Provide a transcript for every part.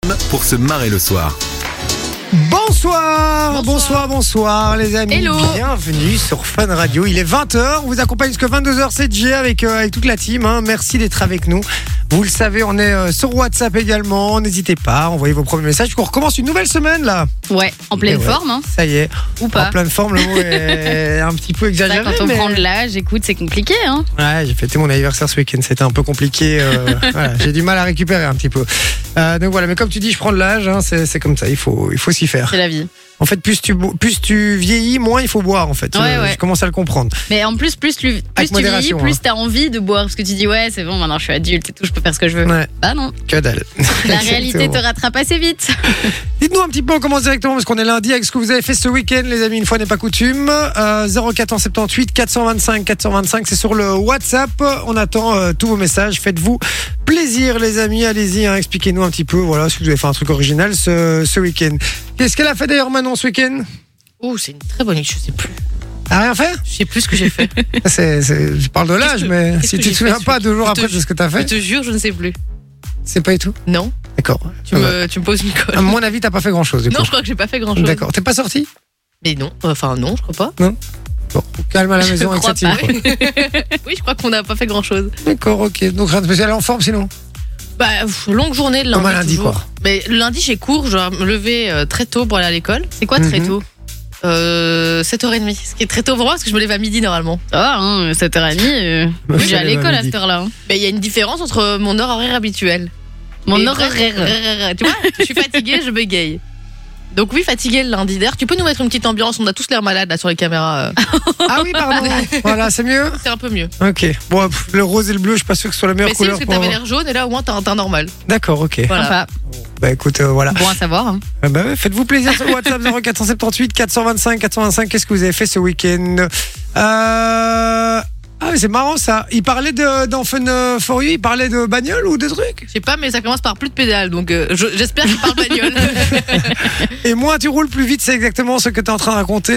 FM pour se marrer le soir. Bonsoir les amis. Hello. Bienvenue sur Fun Radio. Il est 20h, on vous accompagne jusqu'à 22h, c'est Jay avec toute la team. Merci d'être avec nous. Vous le savez, on est sur WhatsApp également. N'hésitez pas, envoyez vos premiers messages. On recommence une nouvelle semaine là. Ouais, en pleine forme. Hein. Ça y est. Ou pas. En pleine forme, le mot est un petit peu exagéré. Quand on prend de l'âge, écoute, c'est compliqué. Hein. Ouais, j'ai fêté mon anniversaire ce week-end. C'était un peu compliqué. Voilà, j'ai du mal à récupérer un petit peu. Donc voilà, mais comme tu dis, je prends de l'âge. C'est comme ça. Il faut s'y faire. C'est la vie. En fait, plus tu vieillis, moins il faut boire, en fait. Ouais. Je commence à le comprendre. Mais en plus tu vieillis, plus t'as envie de boire. Parce que tu dis, ouais, c'est bon, maintenant je suis adulte et tout, je peux faire ce que je veux. Ouais. Bah non. Que dalle. La réalité te rattrape assez vite. Dites-nous un petit peu, on commence directement parce qu'on est lundi avec ce que vous avez fait ce week-end, les amis, une fois n'est pas coutume. 0478 425 425, c'est sur le WhatsApp. On attend tous vos messages. Faites-vous plaisir, les amis. Allez-y, expliquez-nous un petit peu, voilà, si vous avez fait un truc original ce week-end. Qu'est-ce qu'elle a fait d'ailleurs Manon ce week-end? Oh, c'est une très bonne idée, je sais plus. Ah, rien fait? Je sais plus ce que j'ai fait. Je parle de l'âge, mais si tu te souviens pas 2 jours après de ce que t'as fait. Je te jure, je ne sais plus. C'est pas et tout? Non. D'accord. Tu me poses une colle. À mon avis, t'as pas fait grand-chose du coup. Non, je crois que j'ai pas fait grand-chose. D'accord. T'es pas sorti? Mais non, enfin non, je crois pas. Non. Bon, calme à la maison avec crois cette team. pas. Oui, je crois qu'on n'a pas fait grand-chose. D'accord, ok. Donc rien de spécial, en forme sinon? Bah, longue journée le lundi. Comme un lundi, toujours. quoi. Mais le lundi, j'ai cours, je dois me lever très tôt pour aller à l'école. C'est quoi très tôt? 7h30. Ce qui est très tôt pour moi parce que je me lève à midi normalement. Ah, hein, 7h30. Moi, J'ai à l'école à cette heure-là. Hein. Mais il y a une différence entre mon horaire habituel. Mon Et horaire. Tu vois, je suis fatiguée, je bégaye. Donc oui, fatiguée le lundi. D'ailleurs, tu peux nous mettre une petite ambiance, on a tous l'air malades là sur les caméras. Ah oui, pardon. Voilà, c'est mieux? C'est un peu mieux. Ok. Bon, le rose et le bleu, je suis pas sûr que ce soit la meilleure Mais c'est couleur parce que pour... t'avais l'air jaune et là au moins t'as un teint normal. D'accord, ok. Voilà. Sympa. Bah écoute, voilà. Bon à savoir. Hein. Bah ouais, faites-vous plaisir sur le WhatsApp 0478 425 425. Qu'est-ce que vous avez fait ce week-end? Ah mais c'est marrant ça. Il parlait dans Fun for You, il parlait de bagnole ou de trucs? Je sais pas, mais ça commence par plus de pédales, donc j'espère qu'il parle bagnole. Et moins tu roules, plus vite, c'est exactement ce que tu es en train de raconter.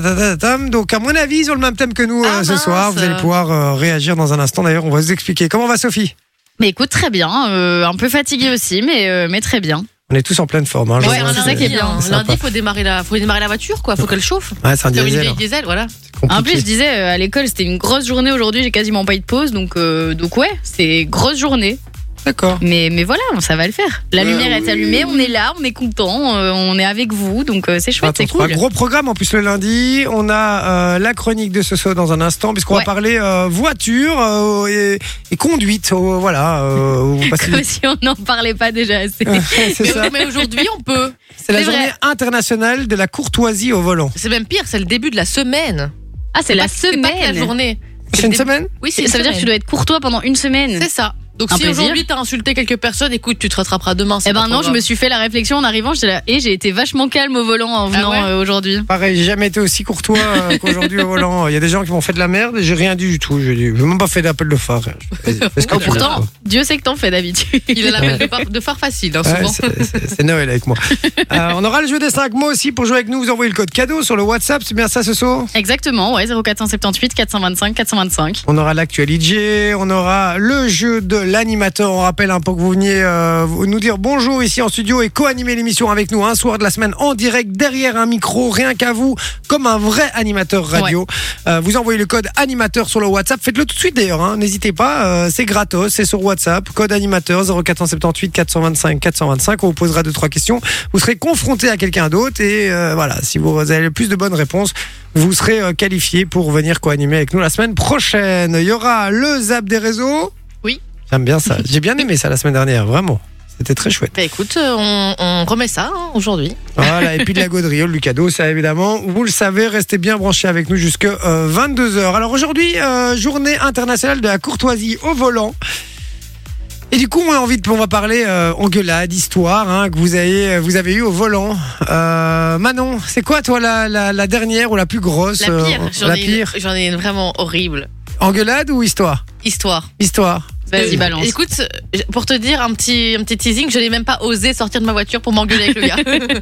Donc à mon avis, ils ont le même thème que nous ce soir. Vous allez pouvoir réagir dans un instant. D'ailleurs, on va vous expliquer. Comment va Sophie? Mais écoute, très bien. Un peu fatiguée aussi, mais très bien. On est tous en pleine forme. Hein, Ouais, c'est ça qui est bien. Lundi, faut démarrer la voiture, quoi. Faut qu'elle chauffe. Ouais, c'est un Comme une diesel. vieille diesel, voilà. C'est compliqué. En plus, je disais, à l'école, c'était une grosse journée aujourd'hui. J'ai quasiment pas eu de pause. Donc ouais, c'est grosse journée. D'accord. Mais voilà, ça va le faire. La lumière est allumée, on est là, on est content, on est avec vous. Donc c'est chouette, c'est cool. Un gros programme en plus le lundi. On a la chronique de Soso dans un instant, puisqu'on va parler voiture et conduite. Voilà. Comme si on n'en parlait pas déjà assez. C'est ça. Mais aujourd'hui, on peut. C'est la C'est journée vrai. internationale de la courtoisie au volant. C'est même pire, c'est le début de la semaine. Ah, c'est la C'est pas que la semaine. journée. C'est une semaine? Oui, c'est Ça veut dire que tu dois être courtois pendant une semaine. C'est ça. Donc Un si plaisir. aujourd'hui t'as insulté quelques personnes, écoute, tu te rattraperas demain. Eh ben non, je me suis fait la réflexion en arrivant, j'étais là, et j'ai été vachement calme au volant en venant ouais aujourd'hui. Pareil, j'ai jamais été aussi courtois qu'aujourd'hui au volant. Il y a des gens qui m'ont fait de la merde et j'ai rien dit du tout. J'ai même pas fait d'appel de phare. Oh, pourtant, Dieu sait que t'en fais d'habitude. Il a l'appel de phare facile, hein, souvent. C'est Noël avec moi. On aura le jeu des 5 mots aussi pour jouer avec nous. Vous envoyez le code cadeau sur le WhatsApp, c'est bien ça, Soso? Exactement, ouais, 0478 425 425. On aura l'actualité, on aura le jeu de l'animateur. On rappelle un peu que vous veniez nous dire bonjour ici en studio et co-animer l'émission avec nous un soir de la semaine en direct derrière un micro, rien qu'à vous, comme un vrai animateur radio. Vous envoyez le code animateur sur le WhatsApp. Faites-le tout de suite d'ailleurs, hein. N'hésitez pas, c'est gratos, c'est sur WhatsApp. Code animateur 0478 425 425. On vous posera 2-3 questions. Vous serez confronté à quelqu'un d'autre et voilà, si vous avez le plus de bonnes réponses, vous serez qualifié pour venir co-animer avec nous la semaine prochaine. Il y aura le zap des réseaux. Oui. J'aime bien ça. J'ai bien aimé ça la semaine dernière, vraiment. C'était très chouette. Bah écoute, on remet ça aujourd'hui. Voilà, et puis de la gaudriole, du cadeau, ça évidemment. Vous le savez, restez bien branchés avec nous jusqu'à 22h. Alors aujourd'hui, journée internationale de la courtoisie au volant. Et du coup, on va parler engueulade, histoire que vous avez eu au volant. Manon, c'est quoi toi la dernière ou la plus grosse? La pire. J'en ai une vraiment horrible. Engueulade ou histoire? Histoire. Vas-y, balance. Écoute, pour te dire un petit teasing, je n'ai même pas osé sortir de ma voiture pour m'engueuler avec le gars.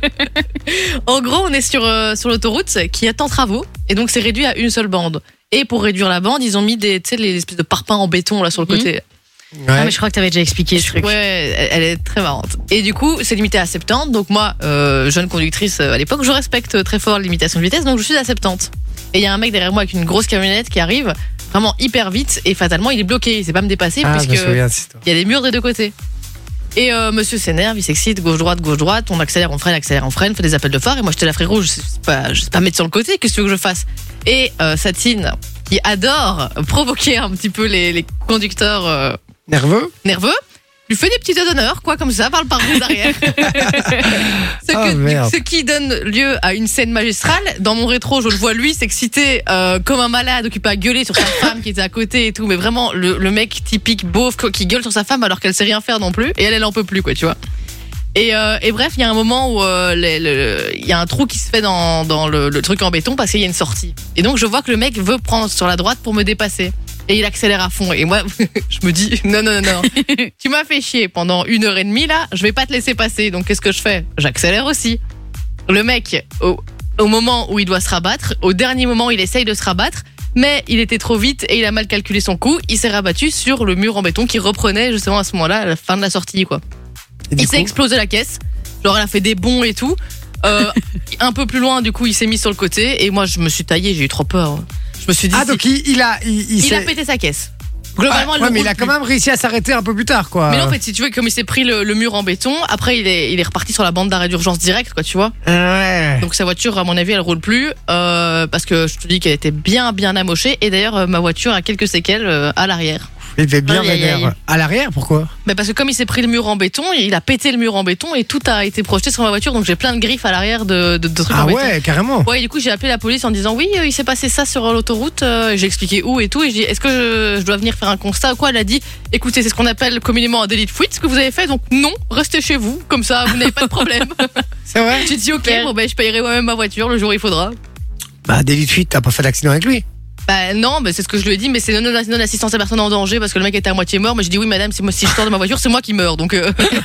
En gros, on est sur l'autoroute qui est en travaux et donc c'est réduit à une seule bande. Et pour réduire la bande, ils ont mis les espèces de parpaings en béton là sur le côté. Ah, mais je crois que t'avais déjà expliqué ce truc. Ouais, elle est très marrante. Et du coup, c'est limité à 70. Donc moi, jeune conductrice à l'époque, je respecte très fort la limitation de vitesse, donc je suis à 70. Et il y a un mec derrière moi avec une grosse camionnette qui arrive vraiment hyper vite et fatalement il est bloqué, il sait pas me dépasser puisque je me souviens de cette histoire. il y a des murs des deux côtés. Et monsieur s'énerve, il s'excite, gauche droite, on accélère, on freine, fait des appels de phare et moi j'étais là frérot, je sais pas mettre sur le côté, qu'est-ce que tu veux que je fasse? Et Satine qui adore provoquer un petit peu les conducteurs Nerveux lui fait des petits doigts d'honneur, quoi, comme ça, par le pare-brise arrière. Ce qui donne lieu à une scène magistrale. Dans mon rétro, je le vois lui s'exciter comme un malade, occupé à gueuler sur sa femme qui était à côté et tout. Mais vraiment, le mec typique beauf qui gueule sur sa femme alors qu'elle sait rien faire non plus. Et elle en peut plus, quoi, tu vois. Et bref, il y a un moment où il y a un trou qui se fait dans le truc en béton parce qu'il y a une sortie. Et donc, je vois que le mec veut prendre sur la droite pour me dépasser. Et il accélère à fond. Et moi, je me dis, non. Tu m'as fait chier pendant 1h30 là, je vais pas te laisser passer. Donc qu'est-ce que je fais? J'accélère aussi. Le mec, au moment où il doit se rabattre, au dernier moment, il essaye de se rabattre, mais il était trop vite et il a mal calculé son coup. Il s'est rabattu sur le mur en béton qui reprenait justement à ce moment-là, à la fin de la sortie, quoi. Il s'est explosé la caisse. Genre, elle a fait des bonds et tout. Un peu plus loin, du coup, il s'est mis sur le côté. Et moi, je me suis taillé, j'ai eu trop peur. Je me suis dit. Ah, donc il a pété sa caisse. Globalement, mais il a quand même réussi à s'arrêter un peu plus tard, quoi. Mais non, en fait, si tu veux, comme il s'est pris le mur en béton, après, il est reparti sur la bande d'arrêt d'urgence direct, quoi, tu vois. Ouais. Donc sa voiture, à mon avis, elle roule plus, parce que je te dis qu'elle était bien amochée. Et d'ailleurs, ma voiture a quelques séquelles à l'arrière. Il devait bien vénère. À l'arrière, pourquoi? Mais parce que comme il s'est pris le mur en béton, il a pété le mur en béton et tout a été projeté sur ma voiture, donc j'ai plein de griffes à l'arrière de trucs en béton. Ah ouais, carrément. Ouais, et du coup j'ai appelé la police en disant oui, il s'est passé ça sur l'autoroute. J'ai expliqué où et tout, et je dis est-ce que je dois venir faire un constat ou quoi? Elle a dit écoutez, c'est ce qu'on appelle communément un délit de fuite, ce que vous avez fait, donc non, restez chez vous, comme ça vous n'avez pas de problème. C'est vrai? J'ai dit ok, bon ben je payerai moi-même ma voiture le jour où il faudra. Bah délit de fuite, t'as pas fait d'accident avec lui? Bah non, mais c'est ce que je lui ai dit, mais c'est non assistance à personne en danger parce que le mec était à moitié mort. Mais j'ai dit oui madame, si je sors de ma voiture, c'est moi qui meurs, donc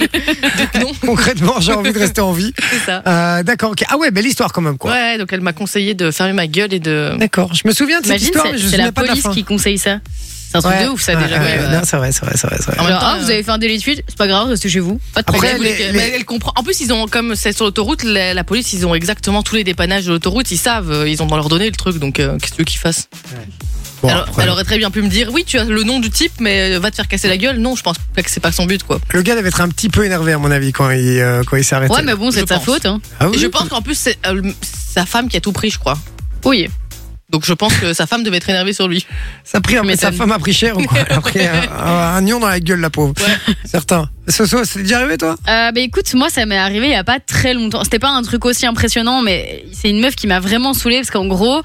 non. Concrètement, j'ai envie de rester en vie. C'est ça. D'accord, ok. Ah ouais, belle histoire quand même, quoi. Ouais, donc elle m'a conseillé de fermer ma gueule et de. D'accord, je me souviens de cette histoire, mais je me souviens pas de la fin. C'est la police qui conseille ça. C'est un truc de ouf, ça, déjà. Non, c'est vrai. En même temps, vous avez fait un délit de fuite, c'est pas grave, restez chez vous. Pas de problème. Mais elle comprend. En plus, ils ont, comme c'est sur l'autoroute, la police, ils ont exactement tous les dépannages de l'autoroute, ils savent, ils ont dans leur données le truc, donc qu'est-ce que tu veux qu'ils fassent? Bon, elle aurait très bien pu me dire oui, tu as le nom du type, mais va te faire casser la gueule. Non, je pense pas que c'est pas son but, quoi. Le gars devait être un petit peu énervé à mon avis quand il s'est arrêté. Ouais, mais bon, c'est de sa faute. Hein. Ah oui, je pense qu'en plus c'est sa femme qui a tout pris, je crois. Oui. Donc je pense que sa femme devait être énervée sur lui. Sa femme a pris cher ou quoi? Elle a pris un nion dans la gueule, la pauvre. Ouais. Certain. Soso, c'est déjà arrivé, toi? Bah écoute, moi ça m'est arrivé il y a pas très longtemps. C'était pas un truc aussi impressionnant, mais c'est une meuf qui m'a vraiment saoulée parce qu'en gros.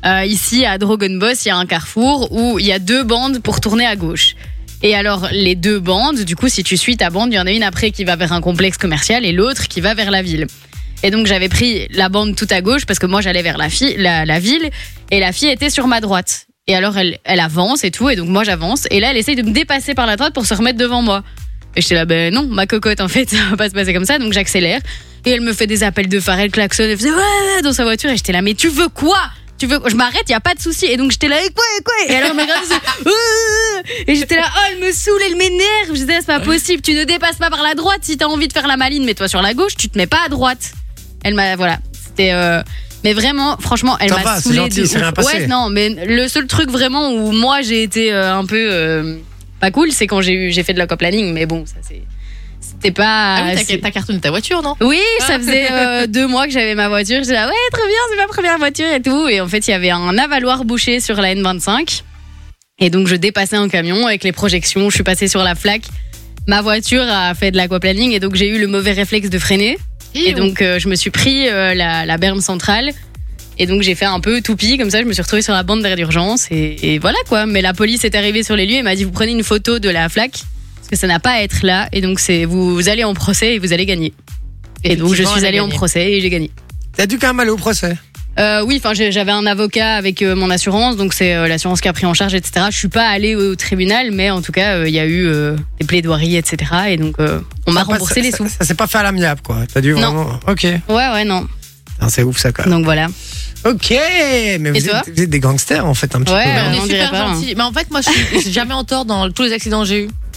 Ici à Drogenbos, il y a un carrefour où il y a 2 bandes pour tourner à gauche. Et alors les 2 bandes, du coup si tu suis ta bande, il y en a une après qui va vers un complexe commercial et l'autre qui va vers la ville. Et donc j'avais pris la bande tout à gauche parce que moi j'allais vers la ville et la fille était sur ma droite. Et alors elle avance et tout et donc moi j'avance et là elle essaye de me dépasser par la droite pour se remettre devant moi. Et j'étais là, ben non, ma cocotte en fait, ça va pas se passer comme ça, donc j'accélère. Et elle me fait des appels de phare, elle klaxonne, elle faisait ouais dans sa voiture et j'étais là, mais tu veux quoi? Je m'arrête, y a pas de souci. Et donc j'étais là, et quoi? Et alors elle me regarde, et j'étais là, oh elle me saoule, elle m'énerve. Je disais c'est pas possible, tu ne dépasses pas par la droite. Si t'as envie de faire la maline, mets-toi sur la gauche, tu te mets pas à droite. Elle m'a, voilà, c'était mais vraiment, franchement, elle m'a saoulée de ouf. Ouais, non, mais le seul truc vraiment où moi j'ai été un peu pas cool, c'est quand j'ai fait de l'aquaplaning. Mais bon, ça c'était pas. Ah oui, t'as cartonné ta voiture, non? Oui, ça faisait 2 mois que j'avais ma voiture. J'étais là, ouais, très bien, c'est ma première voiture et tout. Et en fait, il y avait un avaloir bouché sur la N25. Et donc, je dépassais un camion avec les projections. Je suis passée sur la flaque. Ma voiture a fait de l'aquaplaning et donc j'ai eu le mauvais réflexe de freiner. Et donc, je me suis pris la berme centrale. Et donc, j'ai fait un peu toupie. Comme ça, je me suis retrouvée sur la bande d'arrêt d'urgence. Et voilà quoi. Mais la police est arrivée sur les lieux et m'a dit, vous prenez une photo de la flaque. Parce que ça n'a pas à être là. Et donc, vous allez en procès et vous allez gagner. Et donc, je suis allée en procès et j'ai gagné. T'as dû quand même aller au procès? Oui, enfin, j'avais un avocat avec mon assurance. Donc, c'est l'assurance qui a pris en charge, etc. Je suis pas allée au tribunal, mais en tout cas, il y a eu des plaidoiries, etc. Et donc, on m'a remboursé les sous. Ça s'est pas fait à l'amiable, quoi. T'as dû vraiment. Ok. Ouais, non. C'est ouf, ça, quand même. Donc, voilà. Ok, mais vous êtes des gangsters, en fait, un petit peu. Ouais, on est super gentils. Mais en fait, moi, je suis jamais en tort dans tous les accidents que j'ai eu.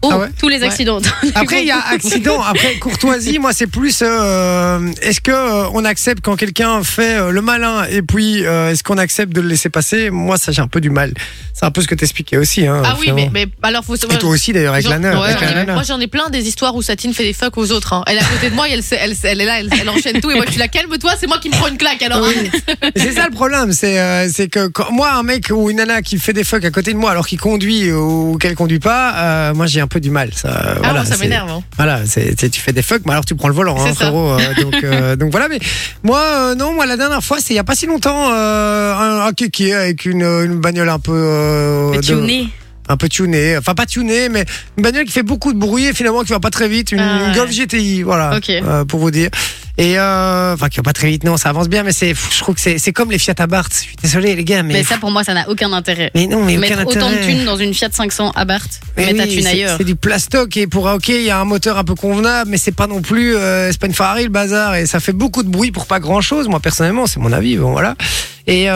Oh, Ah ouais tous les accidents. Après, il y a accident. Après, courtoisie, moi, c'est plus. Est-ce que on accepte quand quelqu'un fait le malin et puis est-ce qu'on accepte de le laisser passer? Moi, ça, j'ai un peu du mal. C'est un peu ce que t'expliquais aussi. Hein, Ah oui, finalement. mais alors faut Et toi aussi, d'ailleurs, avec la nana. Ouais, avec la nana. moi j'en ai plein des histoires où Satine fait des fuck aux autres. Hein. Elle est à côté de moi, et elle est là, elle enchaîne tout et moi je suis là, calme-toi, c'est moi qui me prends une claque alors. Oui. C'est ça le problème, c'est que moi, un mec ou une nana qui fait des fuck à côté de moi alors qu'il conduit ou qu'elle conduit pas, moi j'ai un peu du mal. Ça, Ah voilà, moi, ça c'est- m'énerve. Hein. Voilà, tu fais des fuck, mais alors tu prends le volant, hein, C'est ça. frérot. Donc voilà, mais moi, non, moi la dernière fois, c'est il y a pas si longtemps, un kéké avec une bagnole un peu. Mais tuné. Un peu tunée, enfin pas tunée, mais une bagnole qui fait beaucoup de bruit et finalement qui va pas très vite, une Ah ouais. Golf GTI, voilà, Ok. pour vous dire. Et enfin qui va pas très vite, non, ça avance bien, mais je trouve que c'est comme les Fiat Abarth. Je suis désolé les gars, mais Mais ça, pour moi, ça n'a aucun intérêt. mais non, mais aucun Mettre autant de intérêt. thunes dans une Fiat 500 Abarth, Mais mettre ta oui, thune c'est- ailleurs. C'est du plastoc et pour ok, il y a un moteur un peu convenable, mais c'est pas non plus, c'est pas une Ferrari le bazar et ça fait beaucoup de bruit pour pas grand chose. Moi personnellement, c'est mon avis, bon voilà. Et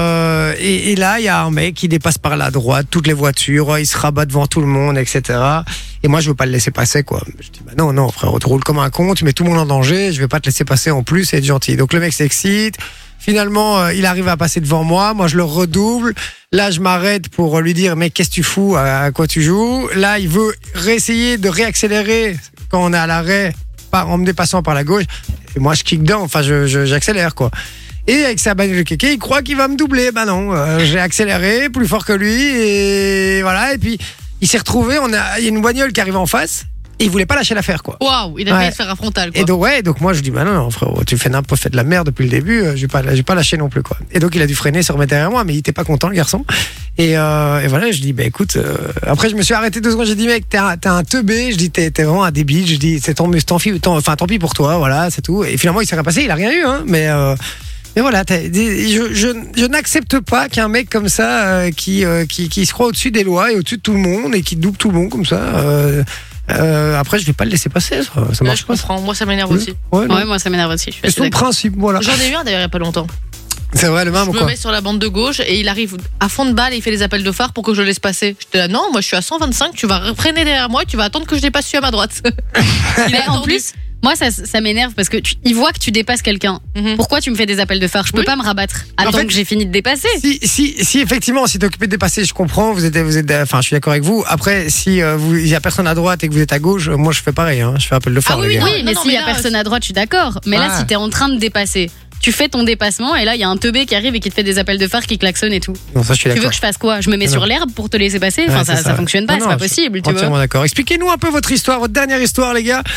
là, il y a un mec qui dépasse par la droite toutes les voitures, il se rabat devant tout le monde, etc. Et moi, je veux pas le laisser passer, quoi. Je dis, bah non, frère, tu roules comme un con, tu mets tout le monde en danger, je vais pas te laisser passer en plus et être gentil. Donc le mec s'excite. Finalement, il arrive à passer devant moi. Moi, je le redouble. Là, je m'arrête pour lui dire, mais qu'est-ce que tu fous? À quoi tu joues? Là, il veut réessayer de réaccélérer quand on est à l'arrêt en me dépassant par la gauche. Et moi, je kick down. Enfin, j'accélère, quoi. Et avec sa bagnole de kéké, il croit qu'il va me doubler. Ben non, j'ai accéléré plus fort que lui. Et voilà. Et puis, il s'est retrouvé. Il y a une bagnole qui arrive en face. Et il voulait pas lâcher l'affaire, quoi. Waouh, il a Ouais. failli se faire un frontal. Quoi. Et donc moi je dis bah non frérot, tu fais de la merde depuis le début, je vais pas lâcher non plus, quoi. Et donc il a dû freiner, se remettre derrière moi, mais il était pas content le garçon. Et voilà, je dis bah écoute, après je me suis arrêté 2 secondes, j'ai dit mec t'es un teubé, je dis t'es vraiment un débile, je dis c'est tant pis pour toi, voilà c'est tout. Et finalement il s'est rien passé, il a rien eu, hein, mais voilà, je n'accepte pas qu'un mec comme ça qui se croit au-dessus des lois et au-dessus de tout le monde et qui double tout le monde comme ça. Après, je vais pas le laisser passer. Ça Ouais, marche je pas. comprends, moi ça m'énerve aussi. Ouais, non. Ouais, moi, ça m'énerve aussi. Je suis C'est assez son d'accord. principe, voilà. J'en ai eu un d'ailleurs il y a pas longtemps. C'est vrai, le même Je ou me quoi? mets sur la bande de gauche et il arrive à fond de balle et il fait des appels de phare pour que je le laisse passer. J'étais là, non, moi je suis à 125, tu vas freiner derrière moi, tu vas attendre que je dépasse celui à ma droite. Il Mais a en attendu. plus, moi, ça m'énerve parce que il voit que tu dépasses quelqu'un. Mhm. Pourquoi tu me fais des appels de phare? Je peux Oui. pas me rabattre. En Attends fait, que j'ai fini de dépasser. Si effectivement, si t'es occupé de dépasser, je comprends, enfin, je suis d'accord avec vous. Après, si il y a personne à droite et que vous êtes à gauche, moi, je fais pareil, hein. Je fais appel de phare, Ah oui, les gars. Oui, mais non, s'il y mais a là, personne à droite, je suis d'accord. Mais là, Ouais. si t'es en train de dépasser, tu fais ton dépassement et là, il y a un teubé qui arrive et qui te fait des appels de phare, qui klaxonne et tout. Non, ça, je suis Tu veux d'accord. que je fasse quoi? Je me mets Non. sur l'herbe pour te laisser passer? Enfin, Ouais, c'est ça fonctionne pas, Non, c'est non, pas je suis possible, tu vois. Entièrement d'accord. Expliquez-nous un peu votre histoire, votre dernière histoire, les gars.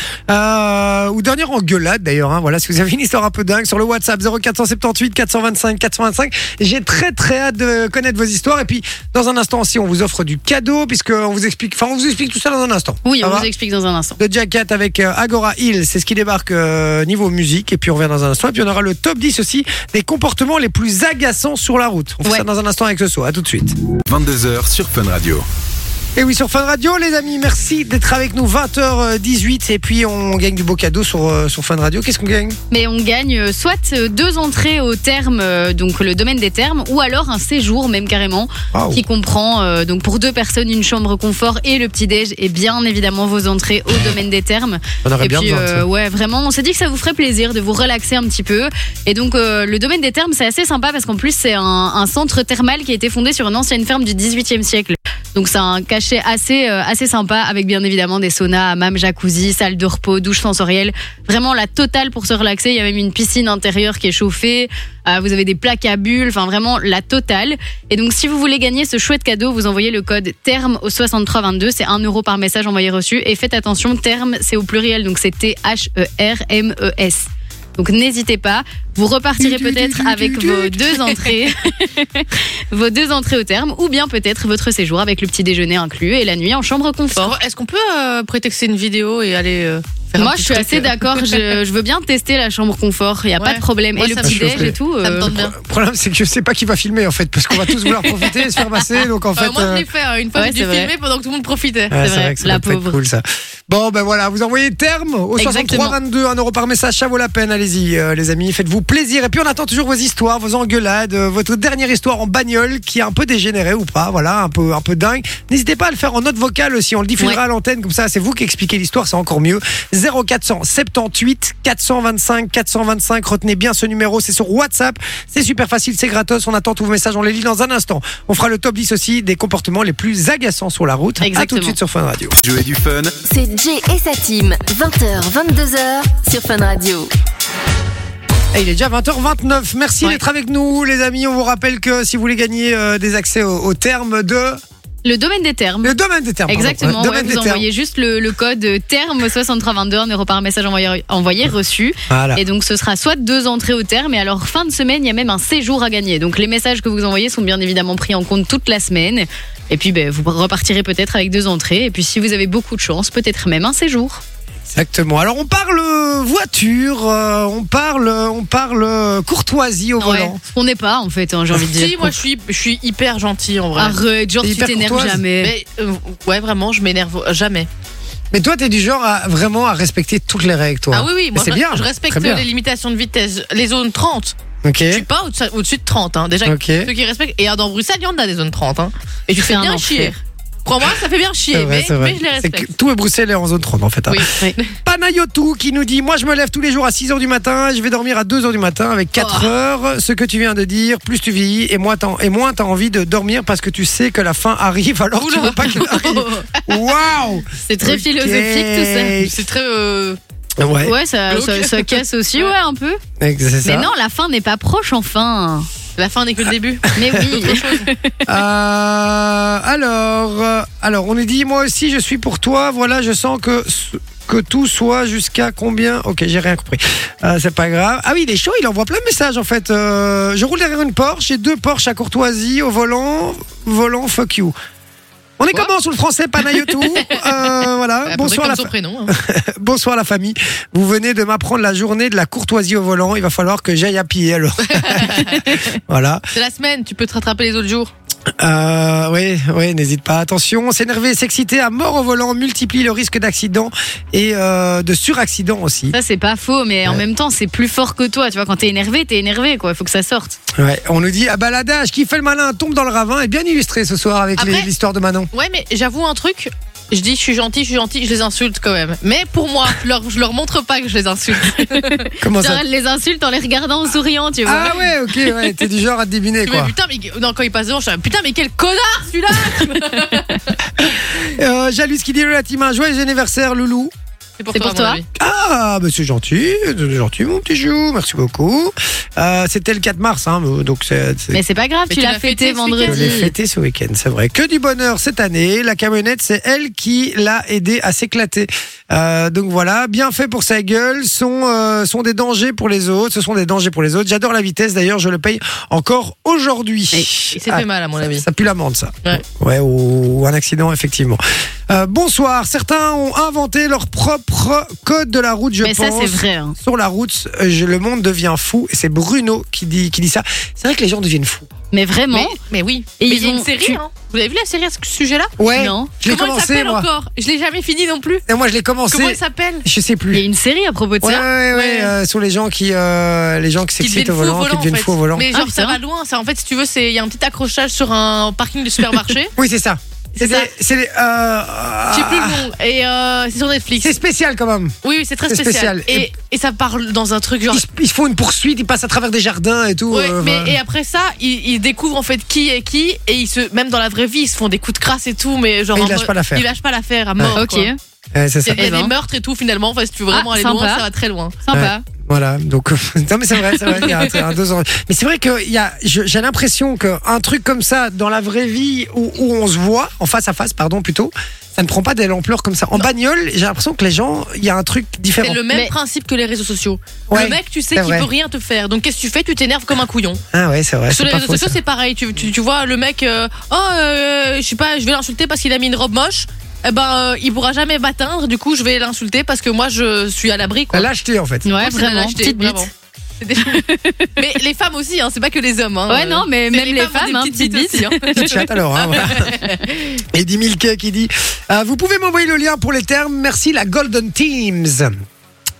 Ou dernière engueulade, d'ailleurs. Hein. Voilà, si vous avez une histoire un peu dingue sur le WhatsApp 0478 425 425. J'ai très très hâte de connaître vos histoires. Et puis, dans un instant aussi, on vous offre du cadeau, puisqu'on vous explique, on vous explique tout ça dans un instant. Oui, Ça on va vous explique dans un instant. de Jacket avec Agora Hill, c'est ce qui débarque niveau musique, et puis on revient dans un instant, et puis on aura le top 10 aussi des comportements les plus agaçants sur la route. On fait Ouais. ça dans un instant avec ce soir, à tout de suite. 22h sur Fun Radio. Et oui, sur Fun Radio, les amis, merci d'être avec nous, 20h18, et puis on gagne du beau cadeau sur Fun Radio. Qu'est-ce qu'on gagne? Mais on gagne soit 2 entrées au terme, donc le domaine des termes, ou alors un séjour même carrément, Waouh. qui comprend donc pour 2 personnes une chambre confort et le petit-déj, et bien évidemment vos entrées au domaine des termes. On aurait Et bien puis besoin de ça. ouais, vraiment, on s'est dit que ça vous ferait plaisir de vous relaxer un petit peu. Et donc le domaine des termes, c'est assez sympa parce qu'en plus c'est un centre thermal qui a été fondé sur une ancienne ferme du 18e siècle. Donc c'est un cachet assez sympa avec bien évidemment des saunas, hammams, jacuzzi, salle de repos, douche sensorielle. Vraiment la totale pour se relaxer. Il y a même une piscine intérieure qui est chauffée. Vous avez des plaques à bulles. Enfin vraiment la totale. Et donc si vous voulez gagner ce chouette cadeau, vous envoyez le code TERME au 6322. C'est 1 € par message envoyé reçu. Et faites attention, terme c'est au pluriel. Donc c'est THERMES. Donc n'hésitez pas, vous repartirez peut-être avec vos 2 entrées, vos 2 entrées au terme, ou bien peut-être votre séjour avec le petit déjeuner inclus et la nuit en chambre confort. Est-ce qu'on peut prétexter une vidéo et aller faire un Moi, petit je suis truc, assez d'accord. Je veux bien tester la chambre confort. Il y a pas Ouais. de problème. Moi, Et le ça petit me déj chauffe. et tout. Ça me tente bien. Le problème, c'est que je sais pas qui va filmer, en fait, parce qu'on va tous vouloir profiter et se faire passer, donc en fait. Moi je l'ai fait une fois, Ouais, j'ai dû c'est vrai. filmer pendant que tout le monde profitait. Ouais, c'est vrai, que ça la doit pas être pauvre. cool, ça. Bon, ben voilà, vous envoyez terme au Exactement. 6322, 1 € par message, ça vaut la peine, allez-y, les amis, faites-vous plaisir. Et puis on attend toujours vos histoires, vos engueulades, votre dernière histoire en bagnole qui est un peu dégénérée ou pas, voilà, un peu dingue. N'hésitez pas à le faire en note vocale aussi, on le diffusera à l'antenne, comme ça c'est vous qui expliquez l'histoire, c'est encore mieux. 0478 425 425, retenez bien ce numéro, c'est sur WhatsApp, c'est super facile, c'est gratos, on attend tous vos messages, on les lit dans un instant. On fera le top 10 aussi des comportements les plus agaçants sur la route. Exactement. À tout de suite sur Fun Radio. Jeu et du fun. C'est Jay et sa team, 20h, 22h sur Fun Radio. Et il est déjà 20h29. Merci d'être avec nous, les amis. On vous rappelle que si vous voulez gagner des accès au terme de... Le domaine des termes. Le domaine des termes. Exactement, pardon. ouais, vous envoyez juste le code terme 6322, 1 euro par message envoyé reçu. Voilà. Et donc ce sera soit 2 entrées au terme, et alors fin de semaine, il y a même un séjour à gagner. Donc les messages que vous envoyez sont bien évidemment pris en compte toute la semaine. Et puis vous repartirez peut-être avec 2 entrées. Et puis si vous avez beaucoup de chance, peut-être même un séjour. Exactement. Alors on parle voiture, on parle courtoisie au volant. On n'est pas en fait, hein, j'ai envie de dire. Si, moi je suis hyper gentil en vrai. Arrête, genre T'es tu hyper t'énerves courtoise. jamais. Mais ouais, vraiment, je m'énerve jamais. Mais toi, t'es du genre à vraiment à respecter toutes les règles, toi. Ah oui, moi c'est bien. je respecte Très bien. les limitations de vitesse, les zones 30. Ok. Je suis pas au-dessus de 30, hein. Déjà, Ok. ceux qui respectent. Et dans Bruxelles, il y en a des zones 30, hein. Et tu C'est fais un bien enfer. chier. Crois-moi, ça fait bien chier, C'est vrai, c'est vrai. mais je les C'est respecte. que tout est Bruxelles est en zone 30 en fait. hein. Oui. Panayotou qui nous dit: moi je me lève tous les jours à 6h du matin, je vais dormir à 2h du matin avec 4 heures. Ce que tu viens de dire, plus tu vieillis et moins t'as envie de dormir parce que tu sais que la fin arrive alors tu veux pas qu'elle arrive. Waouh! C'est très Ok. philosophique tout ça. C'est très. Ouais, Ouais, ça casse aussi, ouais, un peu. c'est ça. Mais non, la fin n'est pas proche, enfin. La fin n'est que le début. Mais oui. Alors, on nous dit: moi aussi je suis pour toi, voilà, je sens que tout soit jusqu'à combien. Ok, j'ai rien compris. C'est pas grave. Ah oui, il est chaud, il envoie plein de messages en fait. Je roule derrière une Porsche, j'ai 2 Porsche à courtoisie au volant, fuck you. On est Quoi comment sous le français, Panayotou? Voilà. Bonsoir comme son prénom. Hein. Bonsoir la famille. Vous venez de m'apprendre la journée de la courtoisie au volant. Il va falloir que j'aille à pied alors. Voilà. C'est la semaine, tu peux te rattraper les autres jours. Oui, n'hésite pas. Attention, s'énerver, s'exciter à mort au volant multiplie le risque d'accident et de suraccident aussi. Ça, c'est pas faux, mais en même temps, c'est plus fort que toi. Tu vois, quand t'es énervé, quoi. Il faut que ça sorte. Ouais, on nous dit: baladage, qui fait le malin tombe dans le ravin, est bien illustré ce soir avec Après- l'histoire de Manon. Ouais, mais j'avoue un truc. Je dis, je suis gentil, je les insulte quand même. Mais pour moi, je leur montre pas que je les insulte. Comment Genre, ça? elle les insulte en les regardant en souriant, tu vois. Ah ouais, ok, ouais, t'es du genre à te débiner Mais quoi. putain, non, quand il passe devant, je suis putain, mais quel connard celui-là. Jalus qui dit: le Latima, joyeux anniversaire Loulou. C'est pour à mon toi. avis. Ah, bah c'est gentil mon petit chou, merci beaucoup. C'était le 4 mars, hein, donc c'est... Mais c'est pas grave, Mais tu tu l'as l'as fêté fêté ce Je vendredi. l'ai fêté ce week-end, c'est vrai. Que du bonheur cette année. La camionnette, c'est elle qui l'a aidé à s'éclater. Donc voilà, bien fait pour sa gueule. Sont des dangers pour les autres. Ce sont des dangers pour les autres. J'adore la vitesse. D'ailleurs, je le paye encore aujourd'hui. Il s'est fait mal, à mon avis. Ça pue l'amende, ça. Ouais. Ouais, ou un accident, effectivement. Bonsoir. Certains ont inventé leur propre code de la route, je Mais pense. ça, c'est vrai. Hein. Sur la route, le monde devient fou. Et c'est Bruno qui dit ça. C'est vrai que les gens deviennent fous. Mais vraiment. Mais oui. Et mais ils il y a une ont- série, tu- hein. Vous avez vu la série à ce sujet-là? Ouais. Non. Je l'ai Comment il commencé, s'appelle moi. encore? Je l'ai jamais fini non plus. Et moi, je l'ai commencé. Comment il s'appelle? Je sais Il y a plus. une série à propos de Ouais, ça. ouais, sur les gens qui s'excitent au volant, qui deviennent fous au volant. Mais Ah, genre, ça putain. va loin. En fait, si tu veux, il y a un petit accrochage sur un parking de supermarché. Oui, c'est ça. C'est ça. Je sais plus le nom. Et c'est sur Netflix. C'est spécial quand même. Oui, c'est très C'est spécial. spécial. Et ça parle dans un truc genre. Ils font une poursuite, ils passent à travers des jardins et tout. Ouais, mais voilà. et après ça, ils découvrent en fait qui est qui et même dans la vraie vie, ils se font des coups de crasse et tout, mais genre Et ils en lâchent mode- pas l'affaire. Ils lâchent pas l'affaire à mort. Ok, quoi. Ouais, c'est ça. Il y a Eh ben. des meurtres et tout finalement. Enfin, si tu veux vraiment Ah, aller sympa. loin, ça va très loin. sympa. Voilà, donc non mais c'est vrai, il y a un 2 ans. Mais c'est vrai que j'ai l'impression qu'un truc comme ça dans la vraie vie où on se voit en face à face, pardon plutôt, ça ne prend pas de l'ampleur comme ça. En bagnole, j'ai l'impression que les gens, il y a un truc différent. C'est le même Mais- principe que les réseaux sociaux. Ouais, Le mec, tu sais c'est qu'il vrai. peut rien te faire. Donc qu'est-ce que tu fais? Tu t'énerves comme un couillon. Ah ouais, c'est vrai. Sur c'est les pas réseaux faux, sociaux, ça. c'est pareil. Tu vois le mec, je sais pas, je vais l'insulter parce qu'il a mis une robe moche. Eh ben, il pourra jamais m'atteindre. Du coup, je vais l'insulter parce que moi, je suis à l'abri. Quoi. La lâcheté en fait. Ouais, Ouais, c'est de la vraiment. lâcheté, Petite bite. vraiment. C'est des- mais les femmes aussi, hein, c'est pas que les hommes. Hein. Ouais, non, mais C'est même les ont femmes, des hein, petites petite bites bite. aussi. Hein. Petite chatte alors. Hein, voilà. Eddie Milke qui dit vous pouvez m'envoyer le lien pour les termes. Merci la Golden Teams.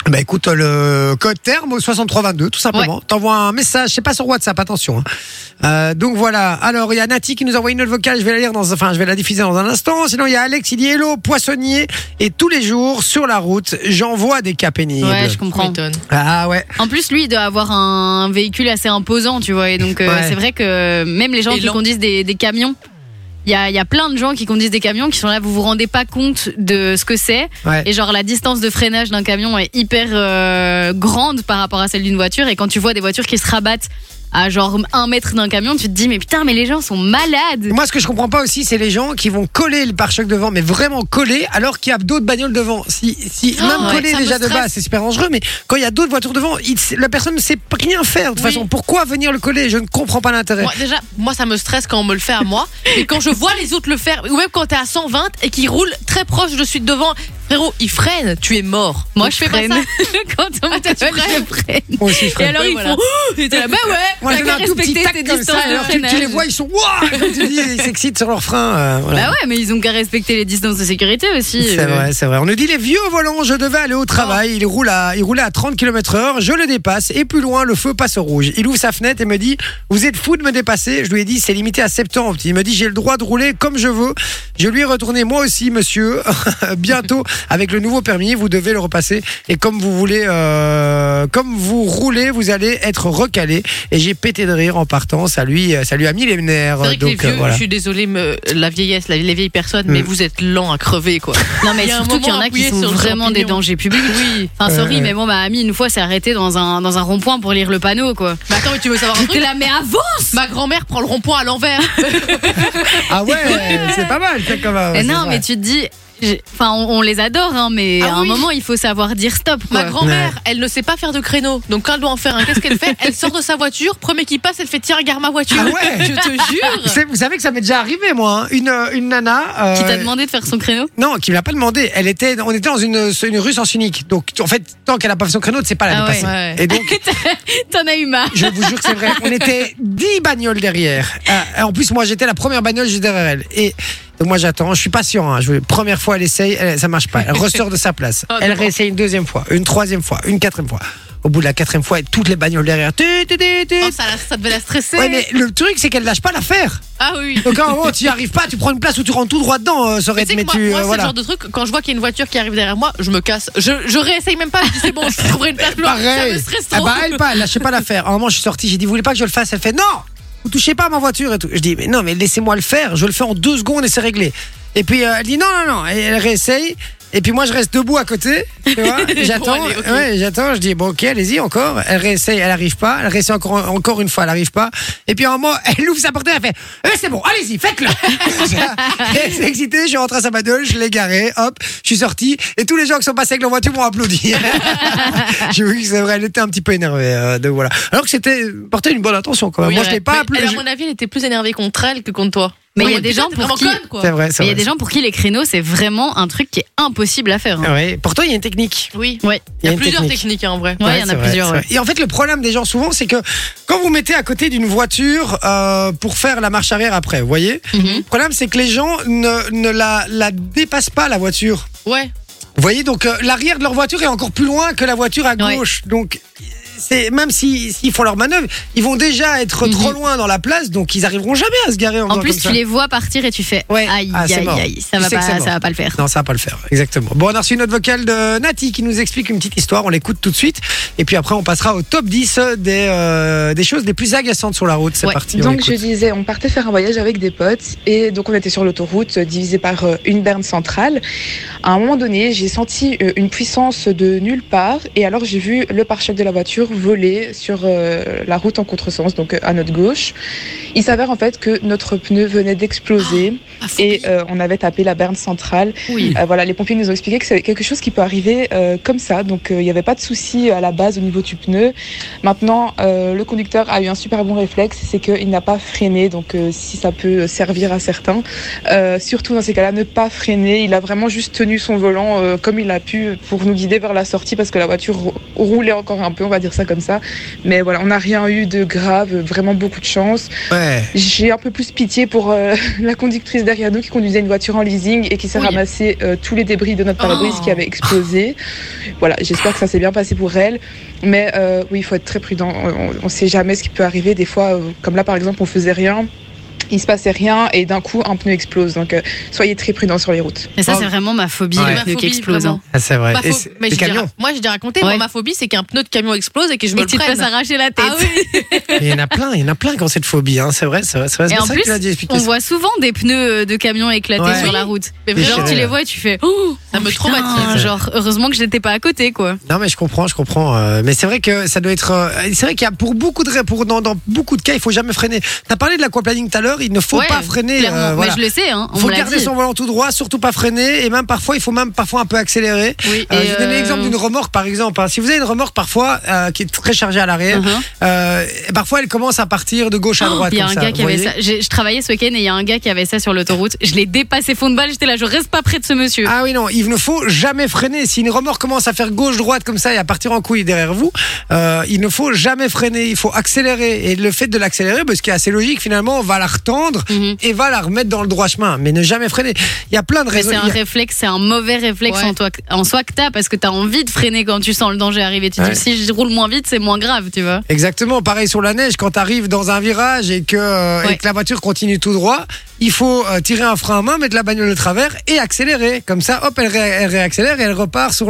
Bah écoute, le code terme au 6322, tout simplement. T'envoies un message, c'est pas sur WhatsApp, attention. Donc voilà. Alors il y a Nati qui nous envoie une note vocale, je vais la diffuser dans un instant. Sinon il y a Alex, il dit hello poissonnier et tous les jours sur la route, j'envoie des cas pénibles. Ouais, je comprends. Ah ouais. En plus, lui, il doit avoir un véhicule assez imposant, tu vois. Et donc, c'est vrai que même les gens qui conduisent des camions, il y a plein de gens qui conduisent des camions qui sont là, vous vous rendez pas compte de ce que c'est. Ouais. Et genre, la distance de freinage d'un camion est hyper grande par rapport à celle d'une voiture. Et quand tu vois des voitures qui se rabattent à genre 1 mètre d'un camion, tu te dis mais putain, mais les gens sont malades. Moi, ce que je comprends pas aussi, c'est les gens qui vont coller le pare-choc devant, mais vraiment coller, alors qu'il y a d'autres bagnoles devant. Même coller déjà de base, c'est super dangereux, mais quand il y a d'autres voitures devant, la personne ne sait rien faire de toute façon. Pourquoi venir le coller? Je ne comprends pas l'intérêt. Moi, ça me stresse quand on me le fait à moi, et quand je vois les autres le faire, ou même quand t'es à 120 et qu'ils roulent très proche de celui de devant. Frérot, il freine, tu es mort. Moi, donc, je fais pas ça. Quand on me tu freines. je freine. Moi aussi, je Et freine. alors, ils font. Et t'es là, bah ouais, Moi, t'as je qu'à donne un tout petit respecter tac tes comme distances ça, de alors tu freinage. les vois, ils sont waouh, comme tu dis, ils s'excitent sur leur frein. Voilà. Bah ouais, mais ils ont qu'à respecter les distances de sécurité aussi. C'est vrai, c'est vrai. On nous dit les vieux volants, je devais aller au travail, il roulait à 30 km/h, je le dépasse et plus loin, le feu passe au rouge. Il ouvre sa fenêtre et me dit, vous êtes fou de me dépasser. Je lui ai dit, c'est limité à 70. Il me dit, j'ai le droit de rouler comme je veux. Je lui ai retourné, moi aussi, monsieur. Bientôt, avec le nouveau permis, vous devez le repasser. Et comme vous voulez, comme vous roulez, vous allez être recalé. Et j'ai pété de rire en partant. Ça lui a mis les nerfs. C'est vrai que Donc, les vieux, voilà. je suis désolée, la vieillesse, les vieilles personnes, mais vous êtes lents à crever, quoi. Non, mais Il y a un surtout qu'il y en moment a qui appuyé sont sur le vraiment des champignon. dangers publics. Oui. Enfin, sorry, mais moi, ma amie, une fois, s'est arrêtée dans un rond-point pour lire le panneau, quoi. Mais attends, mais tu veux savoir un J'étais truc? là, mais avance! Ma grand-mère prend le rond-point à l'envers. Ah ouais, c'est pas mal. C'est comme, c'est Non, vrai. mais tu te dis. Enfin, on les adore, hein, mais Ah à un oui. moment, il faut savoir dire stop, quoi. Ma grand-mère, elle ne sait pas faire de créneau. Donc quand elle doit en faire un, qu'est-ce qu'elle fait? Elle sort de sa voiture, premier qui passe, elle fait tiens, regarde ma voiture. Ah ouais. Je te jure. Vous savez que ça m'est déjà arrivé, moi. Hein. Une nana. Qui t'a demandé de faire son créneau? Non, qui me l'a pas demandé. On était dans une rue sens unique. Donc, en fait, tant qu'elle a pas fait son créneau, c'est pas la Ah ouais. dépasser. Ouais. Et donc, T'en as eu marre. je vous jure que c'est vrai. On était 10 bagnoles derrière. En plus, moi, j'étais la première bagnole juste derrière elle. Et donc, moi, j'attends. Je suis patient. Hein. Première fois, elle essaye. Ça marche pas. Elle ressort de sa place. Oh, Elle non. réessaye une deuxième fois, une troisième fois, une quatrième fois. Au bout de la quatrième fois, et toutes les bagnoles derrière. Oh, ça devait la stresser. Ouais, mais le truc, c'est qu'elle lâche pas l'affaire. Ah oui. Donc, à un moment, tu n'y arrives pas, tu prends une place où tu rentres tout droit dedans, ça aurait Mais tu sais été. que moi, c'est voilà. le genre de truc, quand je vois qu'il y a une voiture qui arrive derrière moi, je me casse. Je réessaye même pas, je dis c'est bon, je trouverai une place plus loin. Ça Pareil. me stresse Ah trop. bah, elle lâchait pas l'affaire. À un moment, je suis sorti, j'ai dit, vous voulez pas que je le fasse? Elle fait, non, vous touchez pas à ma voiture et tout. Je dis, mais non, mais laissez-moi le faire, je le fais en 2 secondes et c'est réglé. Et puis, elle dit, non. Et elle réessaye. Et puis moi je reste debout à côté, tu vois, j'attends, Bon, allez, ok. ouais, j'attends, je dis bon ok, allez-y encore. Elle réessaye, elle arrive pas, elle réessaye encore une fois, elle arrive pas. Et puis à un moment, elle ouvre sa porte, elle fait c'est bon, allez-y, faites-le. Elle s'est excitée, je suis rentré à sa bagnole, je l'ai garé, hop, je suis sorti et tous les gens qui sont passés avec leur voiture m'ont applaudi. J'ai vu que c'est vrai, elle était un petit peu énervée, donc voilà. Alors que c'était porté une bonne intention quand même. Oui, Moi je l'ai pas mais applaudi. à mon avis, elle était plus énervée contre elle que contre toi. Mais il y a Ouais, des putain, gens t'es pour vraiment qui. conne, quoi. C'est vrai, Mais il y a des gens pour qui les créneaux, c'est vraiment un truc qui est impossible à faire. Hein. Ouais, pourtant il y a une technique. Oui. Ouais. Il y a une plusieurs technique. techniques hein, en vrai. Ouais, il y en c'est a vrai, plusieurs. c'est Ouais. vrai. Et en fait, le problème des gens souvent, c'est que quand vous mettez à côté d'une voiture pour faire la marche arrière après, vous voyez, le problème c'est que les gens ne la dépassent pas la voiture. Ouais. Vous voyez, donc l'arrière de leur voiture est encore plus loin que la voiture à gauche. Donc c'est même s'ils font leur manœuvre, ils vont déjà être trop loin dans la place, donc ils arriveront jamais à se garer en En faisant plus, comme ça. tu les vois partir et tu fais Ouais. aïe, Ah, c'est aïe, mort. aïe, ça Tu va sais que c'est pas, mort. ça va pas le faire. Non, ça va pas le faire, exactement. Bon, on a reçu une note vocale de Nati qui nous explique une petite histoire, on l'écoute tout de suite. Et puis après, on passera au top 10 des choses les plus agaçantes sur la route. C'est Ouais. parti. on Donc je écoute. disais, on partait faire un voyage avec des potes et donc on était sur l'autoroute divisée par une berne centrale. À un moment donné, j'ai senti une puissance de nulle part et alors j'ai vu le pare-choc de la voiture voler sur la route en contresens, donc à notre gauche. Il s'avère en fait que notre pneu venait d'exploser et on avait tapé la berne centrale. Oui. Voilà, les pompiers nous ont expliqué que c'est quelque chose qui peut arriver comme ça, donc il n'y avait pas de souci à la base au niveau du pneu. Maintenant, le conducteur a eu un super bon réflexe, c'est qu'il n'a pas freiné, donc si ça peut servir à certains, surtout dans ces cas-là, ne pas freiner. Il a vraiment juste tenu son volant comme il a pu pour nous guider vers la sortie parce que la voiture roulait encore un peu, on va dire ça comme ça. Mais voilà, on n'a rien eu de grave, vraiment beaucoup de chance. Ouais. J'ai un peu plus pitié pour la conductrice derrière nous qui conduisait une voiture en leasing et qui s'est ramassé tous les débris de notre pare-brise qui avait explosé. Voilà, j'espère que ça s'est bien passé pour elle. Mais oui, il faut être très prudent. On ne sait jamais ce qui peut arriver. Des fois, comme là par exemple, on faisait rien. Il se passait rien et d'un coup un pneu explose. Donc soyez très prudents sur les routes. Et ça, c'est vraiment ma phobie, Ouais. le pneu qui explose. Vraiment. Ah, c'est vrai. Et Mais les camions. moi, j'ai déjà raconté, Ouais. moi, ma phobie, c'est qu'un pneu de camion explose et que je me Et le tu te prenne. fasses arracher la tête. Ah oui. Il y en a plein qui ont cette phobie. Hein. C'est vrai. C'est Et pour en ça plus, que tu l'as dit expliquer on ça. voit souvent des pneus de camions éclatés Ouais. sur la route. Mais Déchirés, Genre, vraiment, tu les là. vois et tu fais oh, Ça me putain, traumatise. Genre, heureusement que j'étais pas à côté, quoi. Non mais je comprends. Mais c'est vrai que ça doit être. C'est vrai qu'il y a pour beaucoup dans beaucoup de cas, il faut jamais freiner. T'as parlé de l'aquaplaning tout à l'heure. Il ne faut Ouais, pas freiner. clairement. Voilà. Mais je le sais, hein. Il On faut me l'a garder dit. son volant tout droit, surtout pas freiner, et même parfois il faut même parfois un peu accélérer. Oui. Je vais donner l'exemple d'une remorque par exemple. Hein. Si vous avez une remorque parfois qui est très chargée à l'arrière, parfois elle commence à partir de gauche à droite. Il y a comme un ça, gars qui vous avait voyez. ça. Je travaillais ce week-end et il y a un gars qui avait ça sur l'autoroute. Je l'ai dépassé fond de balle. J'étais là, je reste pas près de ce monsieur. Ah oui non, il ne faut jamais freiner. Si une remorque commence à faire gauche-droite comme ça et à partir en couille derrière vous, il ne faut jamais freiner. Il faut accélérer. Et le fait de l'accélérer, ce qui est assez logique finalement, on va la retendre Mhm. et va la remettre dans le droit chemin. Mais ne jamais freiner. Il y a plein de Mais raisons. c'est un réflexe, c'est un mauvais réflexe Ouais. en soi que t'as parce que t'as envie de freiner quand tu sens le danger arriver. Tu te Ouais. dis si je roule moins vite, c'est moins grave, tu vois. Exactement, pareil sur la neige, quand tu arrives dans un virage et que Ouais. la voiture continue tout droit, il faut tirer un frein à main, mettre la bagnole de travers et accélérer. Comme ça, hop, elle réaccélère et elle repart sur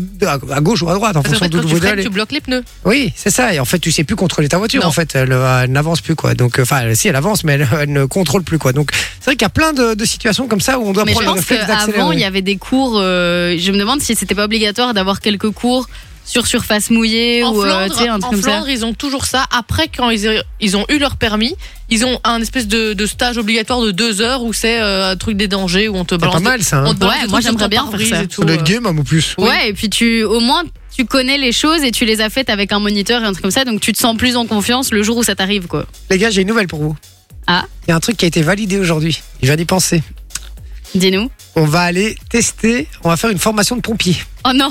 à gauche ou à droite en Parce qu'en fonction fait, d'où quand vous tu freines, allez. tu bloques les pneus. Oui, c'est ça. Et en fait, tu sais plus contrôler ta voiture. Non. En fait, elle n'avance plus quoi. Donc, si elle avance, mais elle ne contrôle plus quoi. Donc, c'est vrai qu'il y a plein de situations comme ça où on doit Mais je prendre le pense réflexe qu'avant, d'accélérer. il y avait des cours. Je me demande si c'était pas obligatoire d'avoir quelques cours sur surface mouillée En ou Flandre, tu sais, un truc en comme ça. Flandre, ils ont toujours ça. Après, quand ils ont eu leur permis, ils ont un espèce de stage obligatoire de 2 heures où c'est un truc des dangers où on te C'est pas balance. mal ça. Hein. On te balance Ouais, des moi, trucs sur j'aimerais ton bien faire pare-brise ça. et tout, Ça doit être game en plus. Oui. Ouais, et puis au moins tu connais les choses et tu les as faites avec un moniteur et un truc comme ça, donc tu te sens plus en confiance le jour où ça t'arrive, quoi. Les gars, j'ai une nouvelle pour vous. Ah. Il y a un truc qui a été validé aujourd'hui. Je viens d'y penser. Dis-nous. On va aller tester. On va faire une formation de pompier. Oh non.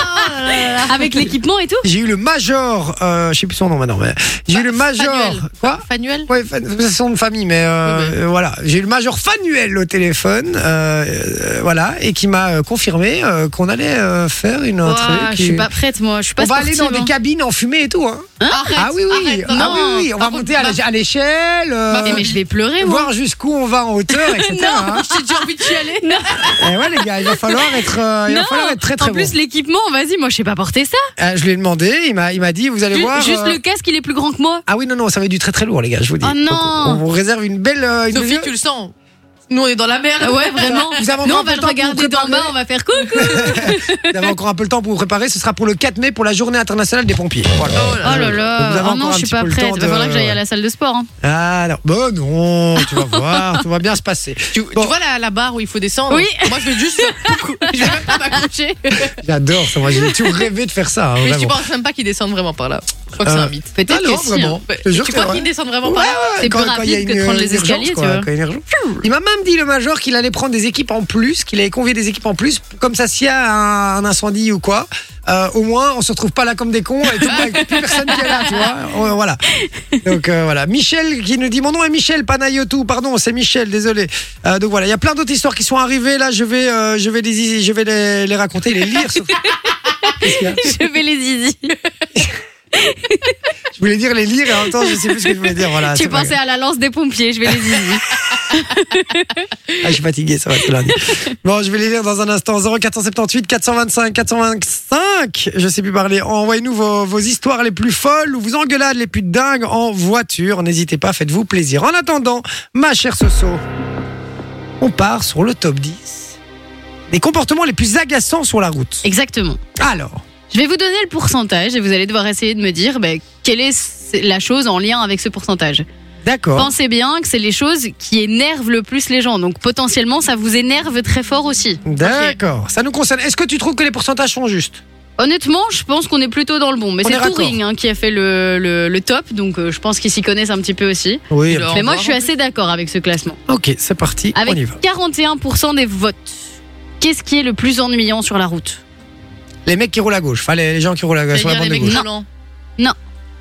Avec l'équipement et tout. J'ai eu le major, je sais plus son nom maintenant, mais j'ai eu le major. Fanuel. Quoi Fanuel. Ouais, c'est son nom de famille, mais voilà. J'ai eu le major Fanuel au téléphone, voilà, et qui m'a confirmé qu'on allait faire un Ouah, truc. je suis pas prête, moi. Je suis pas On va aller dans sportive, des hein. cabines en fumée et tout, hein. Arrête, Ah oui, oui, arrête. ah Non. oui, oui. On va Par monter contre, à l'échelle, Mais je vais pleurer, moi. voir jusqu'où on va en hauteur, etc. hein. J'ai déjà envie d'y aller. Et ouais, les gars, il va falloir être, très très en bon. plus, l'équipement, vas-y, moi, je sais pas porter ça. Je lui ai demandé, il m'a dit, vous allez voir. Juste le casque, il est plus grand que moi. Ah oui, non, ça va être du très très lourd, les gars, je vous dis. Oh non. Donc, on vous réserve une belle. Sophie, tu le sens. Nous, on est dans la merde. Ouais, vraiment. Vous avez Nous, encore on va un le peu de temps pour regarder vous d'en bas, préparer. on va faire coucou. Vous avez encore un peu le temps pour vous préparer. Ce sera pour le 4 mai pour la journée internationale des pompiers. Voilà. Oh là Donc, vous là. avez Oh encore non, un je suis petit pas peu le prête. temps Il va falloir de- que j'aille à la salle de sport. Hein. Ah non, bon non, tu vas voir, tout va bien se passer. Tu Bon. vois la barre où il faut descendre. Oui. Moi, je vais juste. Je vais même pas m'accrocher. J'adore ça, moi j'ai toujours rêvé de faire ça. Hein, Mais tu vraiment. penses même pas qu'ils descendent vraiment par là. Je crois que c'est un mythe. Peut-être Ah non, que si. vraiment. hein. Je te jure Tu que crois c'est qu'ils vrai. descendent vraiment Ouais, par là ouais, C'est plus quand il y a rapide que de une- prendre les une urgence, escaliers, quoi, tu vois. quand il y a une urgence. Il m'a même dit le major qu'il allait prendre des équipes en plus, qu'il allait convier des équipes en plus, comme ça s'il y a un incendie ou quoi, au moins on se retrouve pas là comme des cons et tout, avec plus personne qui est là, tu vois. Voilà. Donc voilà. Michel qui nous dit mon nom est Michel Panayotou, pardon, c'est Michel, désolé. Donc voilà, il y a plein d'autres histoires qui sont arrivées là. Je vais les raconter, les lire. Qu'est-ce qu'il y a Je vais les zizi. Je voulais dire les lire et en même temps je sais plus ce que je voulais dire. Voilà. Tu c'est pas pensais à la lance des pompiers, je vais les zizi. Ah, je suis fatigué, ça va, c'est lundi. Bon, je vais les lire dans un instant. 0478 425 425. Je sais plus parler. Envoyez-nous vos histoires les plus folles ou vos engueulades les plus dingues en voiture. N'hésitez pas, faites-vous plaisir. En attendant, ma chère Soso, on part sur le top 10 des comportements les plus agaçants sur la route. Exactement. Alors, Je vais vous donner le pourcentage et vous allez devoir essayer de me dire quelle est la chose en lien avec ce pourcentage. d'accord. Pensez bien que c'est les choses qui énervent le plus les gens. Donc potentiellement, ça vous énerve très fort aussi. D'accord. Ça nous concerne. Est-ce que tu trouves que les pourcentages sont justes? Honnêtement, je pense qu'on est plutôt dans le bon. Mais On est c'est raccord. Touring qui a fait le top. Donc je pense qu'ils s'y connaissent un petit peu aussi. Oui. Alors, Mais on moi, va je suis voir. assez d'accord avec ce classement. Ok, c'est parti. Avec On y va. 41% des votes. Qu'est-ce qui est le plus ennuyant sur la route? Les mecs qui roulent à gauche. Enfin, les gens qui roulent à gauche. Sur la C'est-à-dire bande les de mecs gauche. roulants. Non.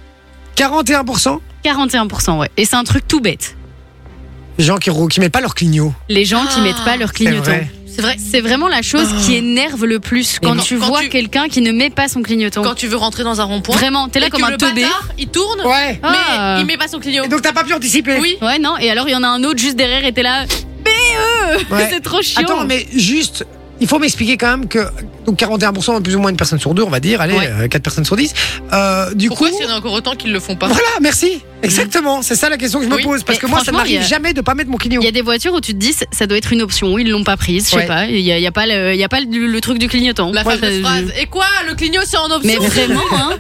41%. 41%, ouais. Et c'est un truc tout bête. Les gens qui mettent pas leur clignot. Les gens qui mettent pas leur clignotant. vrai. C'est vrai. C'est vraiment la chose qui énerve le plus quand Mais tu quand vois tu- quelqu'un qui ne met pas son clignotant. Quand tu veux rentrer dans un rond-point. Vraiment, t'es là et comme que un le teubé. bâtard, il tourne, Ouais. Ah. mais il met pas son clignot. Et donc t'as pas pu anticiper. Oui. Ouais, non. Et alors, il y en a un autre juste derrière et t'es là. Ouais. C'est trop chiant. Attends, mais juste, il faut m'expliquer quand même que donc 41%, plus ou moins une personne sur deux, on va dire, allez, Ouais. 4 personnes sur 10. Du Pourquoi coup, s'il y en a encore autant qui le font pas? voilà, merci. Exactement, c'est ça la question que je me Oui. pose. Parce Mais que moi, ça franchement, m'arrive il y a- jamais de pas mettre mon clignon. Il y a des voitures où tu te dis ça doit être une option, ils l'ont pas prise, je sais Ouais. pas, il y a pas le truc du clignotant. La Ouais, fameuse phrase. Et quoi, le clignot c'est en option? Mais vraiment hein.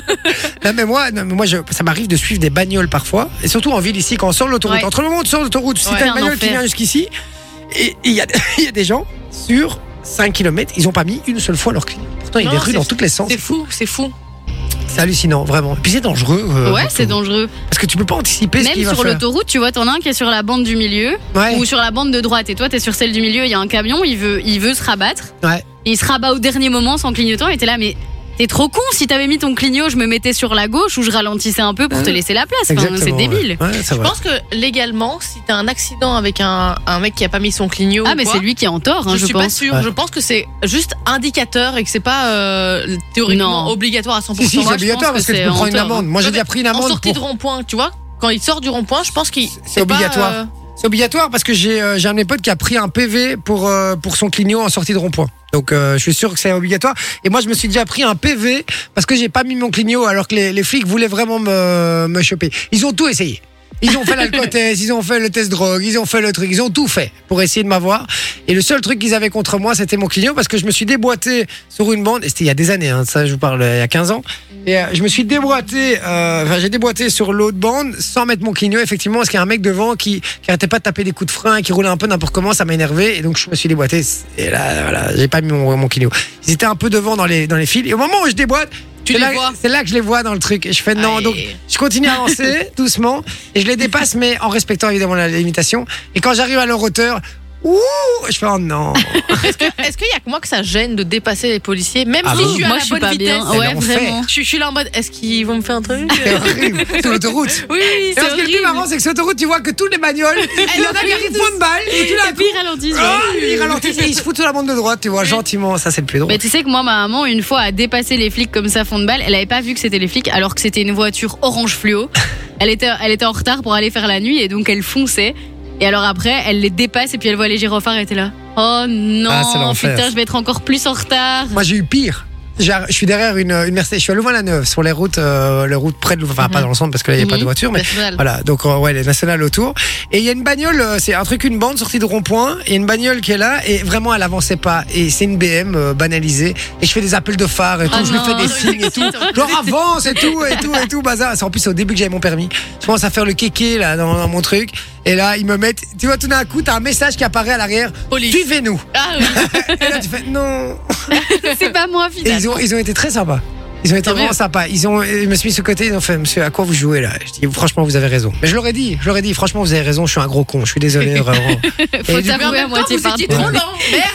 Non, mais moi ça m'arrive de suivre des bagnoles parfois, et surtout en ville ici, quand on sort de l'autoroute. Ouais. Entre le moment où tu sors de l'autoroute, si Ouais, t'as une un bagnole qui enfer. vient jusqu'ici, et il y a des gens sur 5 km, ils ont pas mis une seule fois leur clignon. Pourtant, il y a Non, des rues c'est- dans tous les sens. C'est fou, c'est fou. C'est hallucinant, vraiment. Et puis c'est dangereux. Ouais, c'est dangereux. Parce que tu peux pas anticiper ce qu'il Même va sur faire. l'autoroute, tu vois, t'en as un qui est sur la bande du milieu Ouais. ou sur la bande de droite et toi t'es sur celle du milieu, il y a un camion, il veut se rabattre. Ouais. Et il se rabat au dernier moment sans clignotant et t'es là mais t'es trop con, si t'avais mis ton clignot, je me mettais sur la gauche ou je ralentissais un peu pour te laisser la place. Enfin, Exactement, c'est débile. Ouais, c'est Je vrai. pense que légalement, si t'as un accident avec un mec qui a pas mis son clignot, Ah ou mais quoi, c'est lui qui est en tort, hein, je je suis pas pense. sûre. Ouais. Je pense que c'est juste indicateur et que c'est pas théoriquement Non. obligatoire à 100%. Si, Moi, c'est je obligatoire pense parce que que tu c'est peux prendre en une tort, amende. hein. Moi, j'ai Ouais, déjà pris une En amende. sortie pour- de rond-point, tu vois, quand il sort du rond-point, je pense qu'il C'est obligatoire. C'est obligatoire parce que j'ai un de mes potes qui a pris un PV pour son clignot en sortie de rond-point. Donc je suis sûr que c'est obligatoire. Et moi je me suis déjà pris un PV parce que j'ai pas mis mon clignot alors que les flics voulaient vraiment me choper. Ils ont tout essayé. Ils ont fait l'alcotest, ils ont fait le test drogue, ils ont fait le truc, ils ont tout fait pour essayer de m'avoir. Et le seul truc qu'ils avaient contre moi, c'était mon clignot parce que je me suis déboîté sur une bande. Et c'était il y a des années, hein, ça je vous parle il y a 15 ans. Et je me suis déboîté, j'ai déboîté sur l'autre bande sans mettre mon clignot, effectivement, parce qu'il y a un mec devant qui arrêtait pas de taper des coups de frein, qui roulait un peu n'importe comment, ça m'a énervé. Et donc je me suis déboîté. Et là, voilà, j'ai pas mis mon clignot. Ils étaient un peu devant dans les fils. Et au moment où je déboîte, Tu c'est les là, vois. c'est là que je les vois dans le truc. Et je fais non. Aïe. Donc je continue à avancer doucement et je les dépasse, mais en respectant évidemment la limitation. Et quand j'arrive à leur hauteur, ouh, je fais oh non. Est-ce qu'il y a que moi que ça gêne de dépasser les policiers, même Ah si bon je suis à Moi la je suis bonne pas vitesse? bien. C'est Ouais, l'enfer. vraiment. Je suis là en mode, est-ce qu'ils vont me faire un truc? C'est horrible. Sur l'autoroute. Oui, Et c'est parce que le plus horrible. marrant, c'est que sur l'autoroute, tu vois que toutes les bagnoles, il y en a qui arrivent font de balle et tout d'un Et puis coup, ils ralentissent. ah, ouais. ils ralentissent et ils se foutent sur la bande de droite, tu vois, gentiment. Ça, c'est le plus drôle. Mais tu sais que moi, ma maman, une fois, a dépassé les flics comme ça, fond de balle. Elle avait pas vu que c'était les flics, alors que c'était une voiture orange fluo. Elle était en retard pour aller faire la nuit et donc elle fonçait. Et alors après, elle les dépasse et puis elle voit les gyrophares et était là. Oh non, Ah, c'est l'enfer. putain, je vais être encore plus en retard. Moi, j'ai eu pire. Je suis derrière une Mercedes. Je suis à Louvain-la-Neuve, sur les routes près de Louvain. Enfin, pas dans le centre parce que là, il n'y a pas de voiture, mais. National. Voilà, donc ouais, les nationales autour. Et il y a une bagnole, c'est un truc, une bande sortie de rond-point. Il y a une bagnole qui est là et vraiment elle avançait pas. Et c'est une BM banalisée. Et je fais des appels de phare et tout, Ah je lui fais non. des signes et tout. Genre avance et tout, bazar. C'est en plus au début que j'avais mon permis. Je commence à faire le kéké là dans mon truc. Et là, ils me mettent, tu vois, tout d'un coup, t'as un message qui apparaît à l'arrière. Police. Suivez-nous. Ah oui. Et là, tu fais non. C'est pas moi, Et finalement. ils ont été très sympas. Ils ont été Tant vraiment mieux. sympas. Je me suis mis sur le côté, ils ont fait, monsieur, à quoi vous jouez là? Je dis, franchement, vous avez raison. Mais je leur ai dit, franchement, vous avez raison, je suis un gros con, je suis désolé, vraiment. Faut Et du Mais en t'avouer à même temps, moitié vous par étiez toi. trop lent.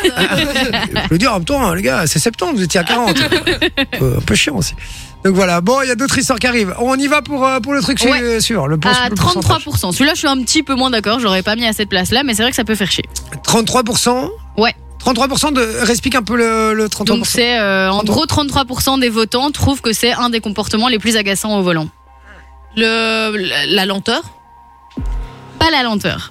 Merde. Je veux dire, en même temps, les gars, c'est septembre, vous étiez à 40. Un peu chiant aussi. Donc voilà, bon, il y a d'autres histoires qui arrivent. On y va pour le truc Ouais. suivant, le À pourcentage. 33%. Celui-là, je suis un petit peu moins d'accord. J'aurais pas mis à cette place-là, mais c'est vrai que ça peut faire chier. 33%. Ouais. 33% réexplique un peu le 33%. Donc c'est en gros 33% des votants trouvent que c'est un des comportements les plus agaçants au volant. La lenteur. Pas la lenteur.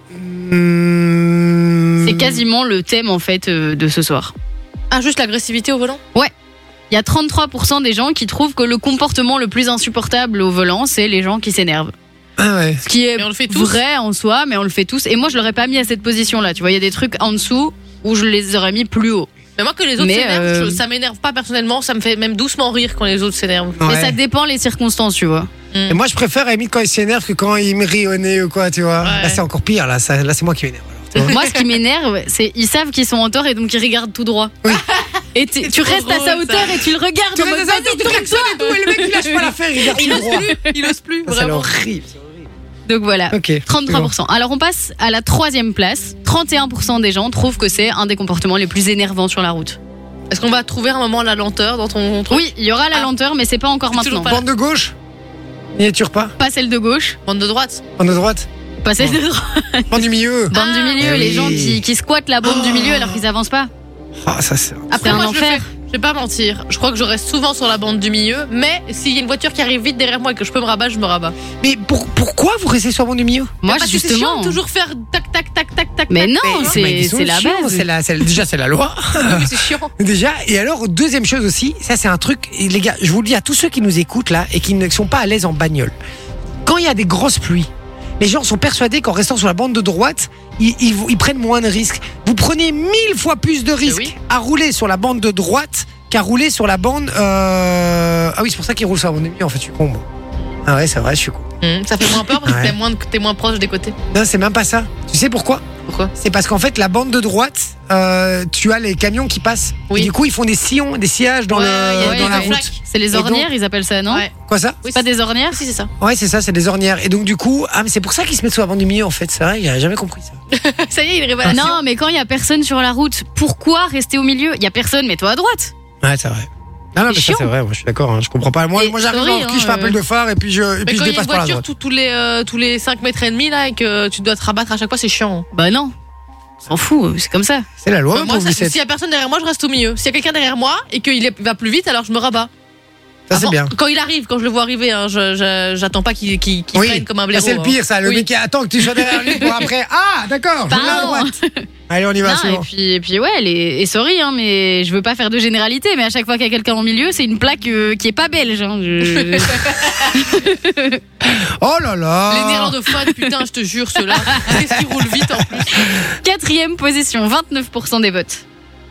Hmm. C'est quasiment le thème en fait de ce soir. Ah, juste l'agressivité au volant. Il y a 33% des gens qui trouvent que le comportement le plus insupportable au volant, c'est les gens qui s'énervent. Ah ouais. Ce qui est Mais on le fait tous. vrai en soi, mais on le fait tous. Et moi, je l'aurais pas mis à cette position-là. Tu vois, il y a des trucs en dessous où je les aurais mis plus haut. Mais moi, que les autres Mais, s'énervent, ça m'énerve pas personnellement. Ça me fait même doucement rire quand les autres s'énervent. Ouais. Mais ça dépend les circonstances, tu vois. Et moi, je préfère à la limite quand ils s'énervent que quand ils me rient au nez ou quoi, tu vois. Ouais. Là, c'est encore pire, là, c'est moi qui m'énerve. alors, tu vois. Moi, ce qui m'énerve, c'est ils savent qu'ils sont en tort et donc ils regardent tout droit. Oui. Et tu trop restes à sa drôle, hauteur ça. et tu le regardes. Tu en mode, restes à sa vas-y, hauteur, tu klaxonnes et tout, et le mec, il lâche pas l'affaire, il regarde Il tout ose droit. plus. Il ose plus. Ça, c'est Vraiment. horrible. Donc voilà. Ok. 33%. Alors on passe à la troisième place. 31% des gens trouvent que c'est un des comportements les plus énervants sur la route. Est-ce qu'on va trouver un moment la lenteur dans ton truc? Oui, il y aura la lenteur, mais c'est pas encore C'est toujours maintenant. pas Bande de gauche. Miniature pas. Pas celle de gauche, Bande de droite. Bande de droite. pas celle de droite. Bande du milieu. Bande du milieu, eh les oui. gens qui squattent la bande du milieu alors qu'ils avancent pas. Ah, ça c'est. Après, Après, un moi, je le enfer. fais. Je vais pas mentir. Je crois que je reste souvent sur la bande du milieu, mais s'il y a une voiture qui arrive vite derrière moi et que je peux me rabattre, je me rabats. Mais pourquoi vous restez sur la bande du milieu? Moi, Parce que c'est justement. chiant de toujours faire tac tac tac tac tac. Mais tac, non, tac. Mais ils sont c'est la chiants, base. déjà c'est la loi. Oui, c'est chiant. Déjà, et alors, deuxième chose aussi, ça c'est un truc, et les gars, je vous le dis à tous ceux qui nous écoutent là et qui ne sont pas à l'aise en bagnole. Quand il y a des grosses pluies, les gens sont persuadés qu'en restant sur la bande de droite, ils prennent moins de risques. Vous prenez 1000 fois plus de risques oui. à rouler sur la bande de droite qu'à rouler sur la bande. Ah oui, c'est pour ça qu'ils roulent sur la bande du milieu, en fait, je suis con. Moi. Ah ouais, c'est vrai, je suis con. Ça fait moins peur parce Ouais. que t'es moins proche des côtés. Non, c'est même pas ça. Tu sais pourquoi? Pourquoi? C'est parce qu'en fait, la bande de droite, tu as les camions qui passent. Oui. Et du coup, ils font des sillons, des sillages dans, Ouais, il y a dans des la flaques. route. C'est les Et donc- ornières, ils appellent ça, non Ouais. Quoi ça? Oui, Pas des ornières Si, c'est ça. Ouais, c'est ça, c'est des ornières. Et donc, du coup, mais c'est pour ça qu'ils se mettent sur la bande du milieu, en fait. C'est vrai, j'avais jamais compris ça. Ça y est, une révélation. Non, mais quand il y a personne sur la route, pourquoi rester au milieu? Il y a personne, mets-toi à droite. Ouais, c'est vrai. Non, mais ça, chiant. c'est vrai, moi, je suis d'accord, hein, je comprends pas. Moi, Et j'arrive sorry, en recul, je fais hein, appel de phare et puis je Mais quand il y a dépasse une par la voiture droite. tous les 5 mètres et demi là et que tu dois te rabattre à chaque fois, c'est chiant. Bah non. S'en fout, c'est comme ça. C'est la loi, Moi, mon pauvre Lucette. s'il y a personne derrière moi, je reste au milieu. S'il y a quelqu'un derrière moi et qu'il va plus vite, alors je me rabats. Ça, c'est Avant- bien. Quand il arrive, quand je le vois arriver, hein, j'attends pas qu'il Oui, freine comme un ça, blaireau. c'est le pire, ça. Le Oui. mec qui attend que tu sois derrière lui pour après. Ah, d'accord, je roule à Pardon. droite. Allez, on y va, c'est Non, bon. et puis ouais, et sorry, hein, mais je veux pas faire de généralité, mais à chaque fois qu'il y a quelqu'un au milieu, c'est une plaque qui est pas belge. Hein. Oh là là. Les néerlandophones, putain, je te jure, ceux-là. Qu'est-ce qu'ils roulent vite en plus. Quatrième position, 29% des votes.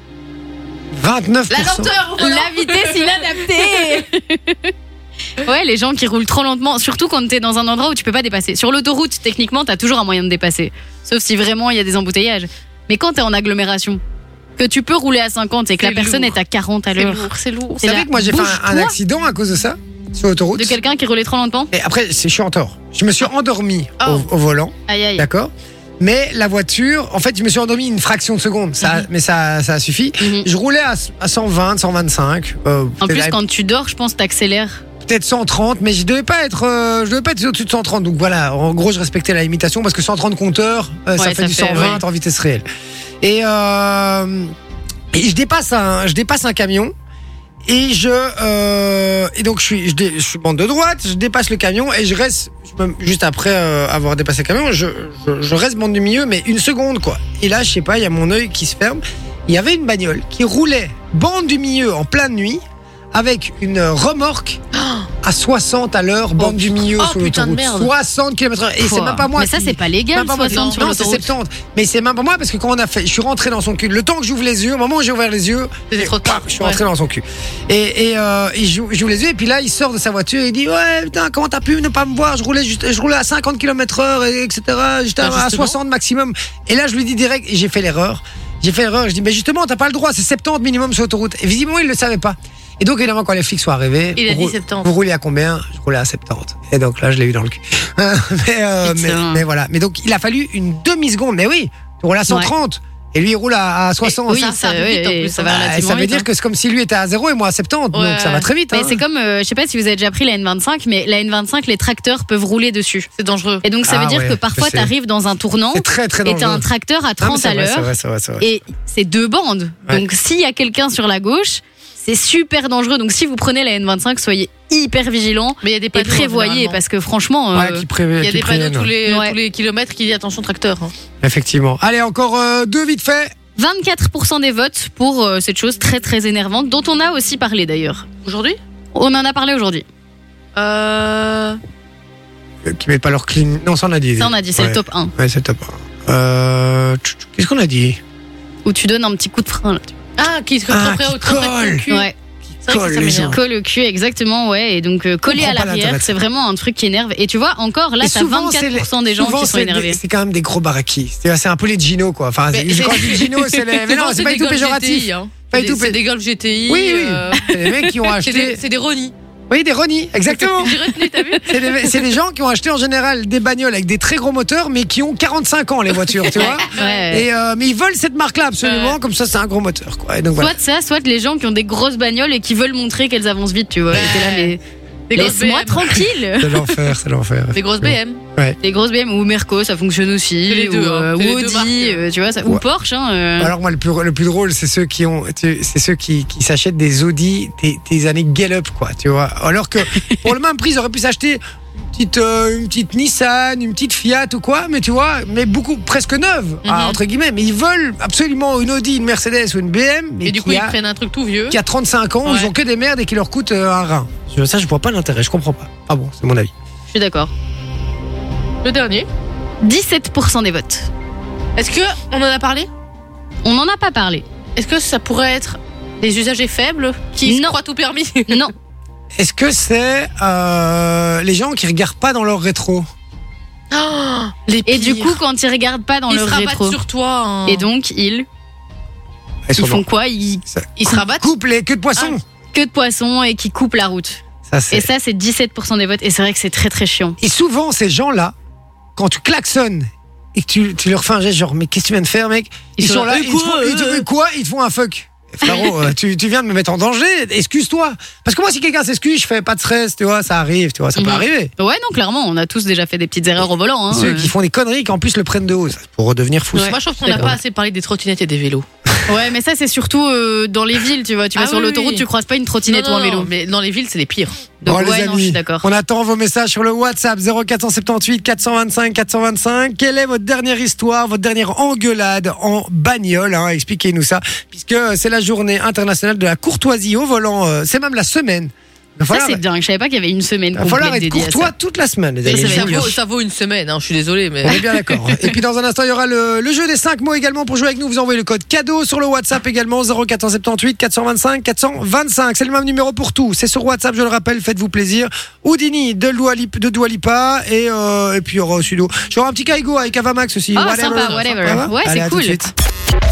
29%. La lenteur, Roland. La vitesse inadaptée. Ouais, les gens qui roulent trop lentement, surtout quand t'es dans un endroit où tu peux pas dépasser. Sur l'autoroute, techniquement, t'as toujours un moyen de dépasser. Sauf si vraiment il y a des embouteillages. Mais quand t'es en agglomération, que tu peux rouler à 50 et que C'est la personne lourd. est à 40 à C'est l'heure. lourd, c'est lourd. Vous savez là, que moi, j'ai fait un bouge-toi. accident à cause de ça sur l'autoroute. De quelqu'un qui roulait trop lentement. Et après, je suis en tort. Je me suis endormi Oh. au volant, Aïe aïe. d'accord? Mais la voiture, en fait, je me suis endormi une fraction de seconde. Mais ça a suffi. Mhm. Je roulais à 120, 125. En plus, peut-être quand tu dors, je pense que t'accélères. peut-être 130, mais je devais pas être au-dessus de 130. Donc voilà, en gros, je respectais la limitation parce que 130 compteurs, ça Ouais, fait ça du fait, 120 ouais. en vitesse réelle. Et je dépasse un camion. Et donc je suis bande de droite, je dépasse le camion et je reste juste après avoir dépassé le camion, je reste bande du milieu, mais une seconde quoi. Et là, je sais pas, il y a mon œil qui se ferme. Il y avait une bagnole qui roulait bande du milieu en pleine nuit avec une remorque à 60 à l'heure, bande du milieu oh, sur putain de l'autoroute. merde. 60 km/h. Et c'est même pas moi. Mais ça, qui- c'est pas légal, même pas moi, 60 sur non, c'est l'autoroute. 70. Mais c'est même pas moi parce que quand on a fait, je suis rentré dans son cul. Le temps que j'ouvre les yeux, au moment où j'ai ouvert les yeux, C'était trop tard. je suis rentré dans son cul. Et j'ouvre les yeux et puis là il sort de sa voiture et il dit ouais putain comment t'as pu ne pas me voir, je roulais à 50 km/h etc. J'étais Bah, à justement. 60 maximum. Et là je lui dis direct et j'ai fait l'erreur. Je dis mais justement t'as pas le droit, c'est 70 minimum sur l'autoroute. Et visiblement il le savait pas. Et donc évidemment quand les flics sont arrivés, Il a vous dit 70. Vous roulez à combien? Je roulais à 70. Et donc là je l'ai eu dans le cul. mais voilà. Mais donc il a fallu une demi-seconde. Mais oui, tu roules à 130 et lui il roule à 60. Oui, ça arrive vite, en plus, ça hein. va Bah, relativement ça veut vite, dire hein. que c'est comme si lui était à 0 et moi à 70, donc Ouais. ça va très vite. Mais hein. c'est comme, je sais pas si vous avez déjà pris la N25, mais la N25, les tracteurs peuvent rouler dessus. C'est dangereux. Et donc ça Ah veut dire ouais, que je parfois sais. t'arrives dans un tournant C'est très très et t'as dangereux. un tracteur à Non, mais 30 c'est à vrai, l'heure. c'est vrai. Et c'est deux bandes. Ouais. Donc s'il y a quelqu'un sur la gauche, c'est super dangereux. Donc si vous prenez la N25, soyez hyper vigilants Mais il y a des et panneaux. prévoyez généralement. parce que franchement, Ouais, Il y a des panneaux tous Ouais. les kilomètres qui disent attention tracteur. hein. Effectivement. Allez, encore deux vite fait. 24% des votes pour cette chose très très énervante dont on a aussi parlé d'ailleurs. Aujourd'hui On en a parlé aujourd'hui. Qui mettent pas leur clean. Non, ça on a dit. Ça on a dit, c'est Ouais. le top 1. Ouais, c'est le top 1. Qu'est-ce qu'on a dit? Où tu donnes un petit coup de frein là. Ah, qui se Ah, près qui au train colle. cul. Ouais. C'est vrai que Colle, ça les m'énerve. Colle au cul, exactement, ouais. Et donc coller comprends à pas l'intérêt l'arrière, de c'est ça. vraiment un truc qui énerve. Et tu vois, encore là, Et t'as souvent, 24% des gens souvent, qui sont c'est énervés. C'est quand même des gros baraquis. C'est un peu les Gino, quoi. Enfin, Mais quand je dis Gino, c'est les. Mais non, Souvent, c'est pas des du tout Golf péjoratif. GTI, hein. Pas du tout C'est des Golf GTI. Oui, oui. C'est les mecs qui ont C'est acheté. des Ronnie. Oui, des Ronnie, exactement. J'ai retenu, t'as vu? C'est des gens qui ont acheté en général des bagnoles avec des très gros moteurs, mais qui ont 45 ans, les voitures, tu vois. Ouais. Et, mais ils veulent cette marque-là, absolument. Comme ça, c'est un gros moteur, quoi. Et donc, voilà. Soit ça, soit les gens qui ont des grosses bagnoles et qui veulent montrer qu'elles avancent vite, tu vois. Ouais. Et t'es là, mais Des grosses laisse-moi BM. tranquille. C'est l'enfer, c'est l'enfer. Des grosses BM. Les grosses BM ou Merco, ça fonctionne aussi. C'est les deux, ou, hein. ou C'est les deux marques, Audi, tu vois, ça, ou Ouais. Porsche. Alors moi, le plus drôle, c'est ceux qui s'achètent des Audi des années Gallup, quoi, tu vois. Alors que pour le même prix, ils auraient pu s'acheter une petite Nissan, une petite Fiat ou quoi, mais tu vois, mais presque neuve, entre guillemets. Mais ils veulent absolument une Audi, une Mercedes ou une BM, mais Et du coup, ils prennent un truc tout vieux. qui a 35 ans, Ouais. ils ont que des merdes et qui leur coûtent un rein. Ça, je vois pas l'intérêt, je comprends pas. Ah bon, c'est mon avis. Je suis d'accord. Le dernier. 17% des votes. Est-ce que on en a parlé? On n'en a pas parlé. Est-ce que ça pourrait être des usagers faibles qui se Non. croient tout permis? Non. Est-ce que c'est les gens qui regardent pas dans leur rétro? Oh, les Et du pires. coup, quand ils regardent pas dans ils leur se rabattent rétro, sur toi. hein. et donc ils font quoi? Ils Ils se rabattent. Coupe les queues de poisson. queue de poisson et qui coupent la route. Ça, c'est... Et ça, c'est 17% des votes. Et c'est vrai que c'est très très chiant. Et souvent, ces gens-là, quand tu klaxonnes et que tu leur fais un geste genre, mais qu'est-ce que tu viens de faire, mec? Ils sont là, ils te font un fuck. Frérot, tu viens de me mettre en danger, excuse-toi. Parce que moi, si quelqu'un s'excuse, je fais pas de stress, tu vois, ça arrive, tu vois, ça peut Mhm. arriver. Ouais, non, clairement, on a tous déjà fait des petites erreurs au volant. Hein. Ceux qui font des conneries, qui en plus le prennent de haut, ça, pour redevenir fou. Moi, je trouve qu'on n'a pas assez parlé des trottinettes et des vélos. Ouais, mais ça, c'est surtout dans les villes, tu vois. Tu vas Ah sur oui, l'autoroute, oui. tu croises pas une trottinette ou un vélo. mais dans les villes, c'est les pires. Donc, Bon, ouais, les non, amis, je suis d'accord. on attend vos messages sur le WhatsApp 0478 425 425. Quelle est votre dernière histoire, votre dernière engueulade en bagnole, hein? Expliquez-nous ça, puisque c'est la journée internationale de la courtoisie au volant. C'est même la semaine. Il va Ça, falloir, c'est dingue. Je savais pas qu'il y avait une semaine il va falloir complète être dédiée à courtois ça. toute la semaine, les Mais amis. ça je va vous être le dis. Ça vaut une semaine, hein, je suis désolé, mais. On est bien d'accord. Et puis dans un instant, il y aura le jeu des 5 mots également. Pour jouer avec nous, vous envoyez le code cadeau sur le WhatsApp également 0478 425 425. C'est le même numéro pour tout. C'est sur WhatsApp, je le rappelle, faites-vous plaisir. Houdini de Dua Lipa et puis il y aura aussi j'aurai un petit Kaigo avec Avamax aussi. Ah, sympa, whatever. Ouais, Allez, c'est à tout de cool. suite.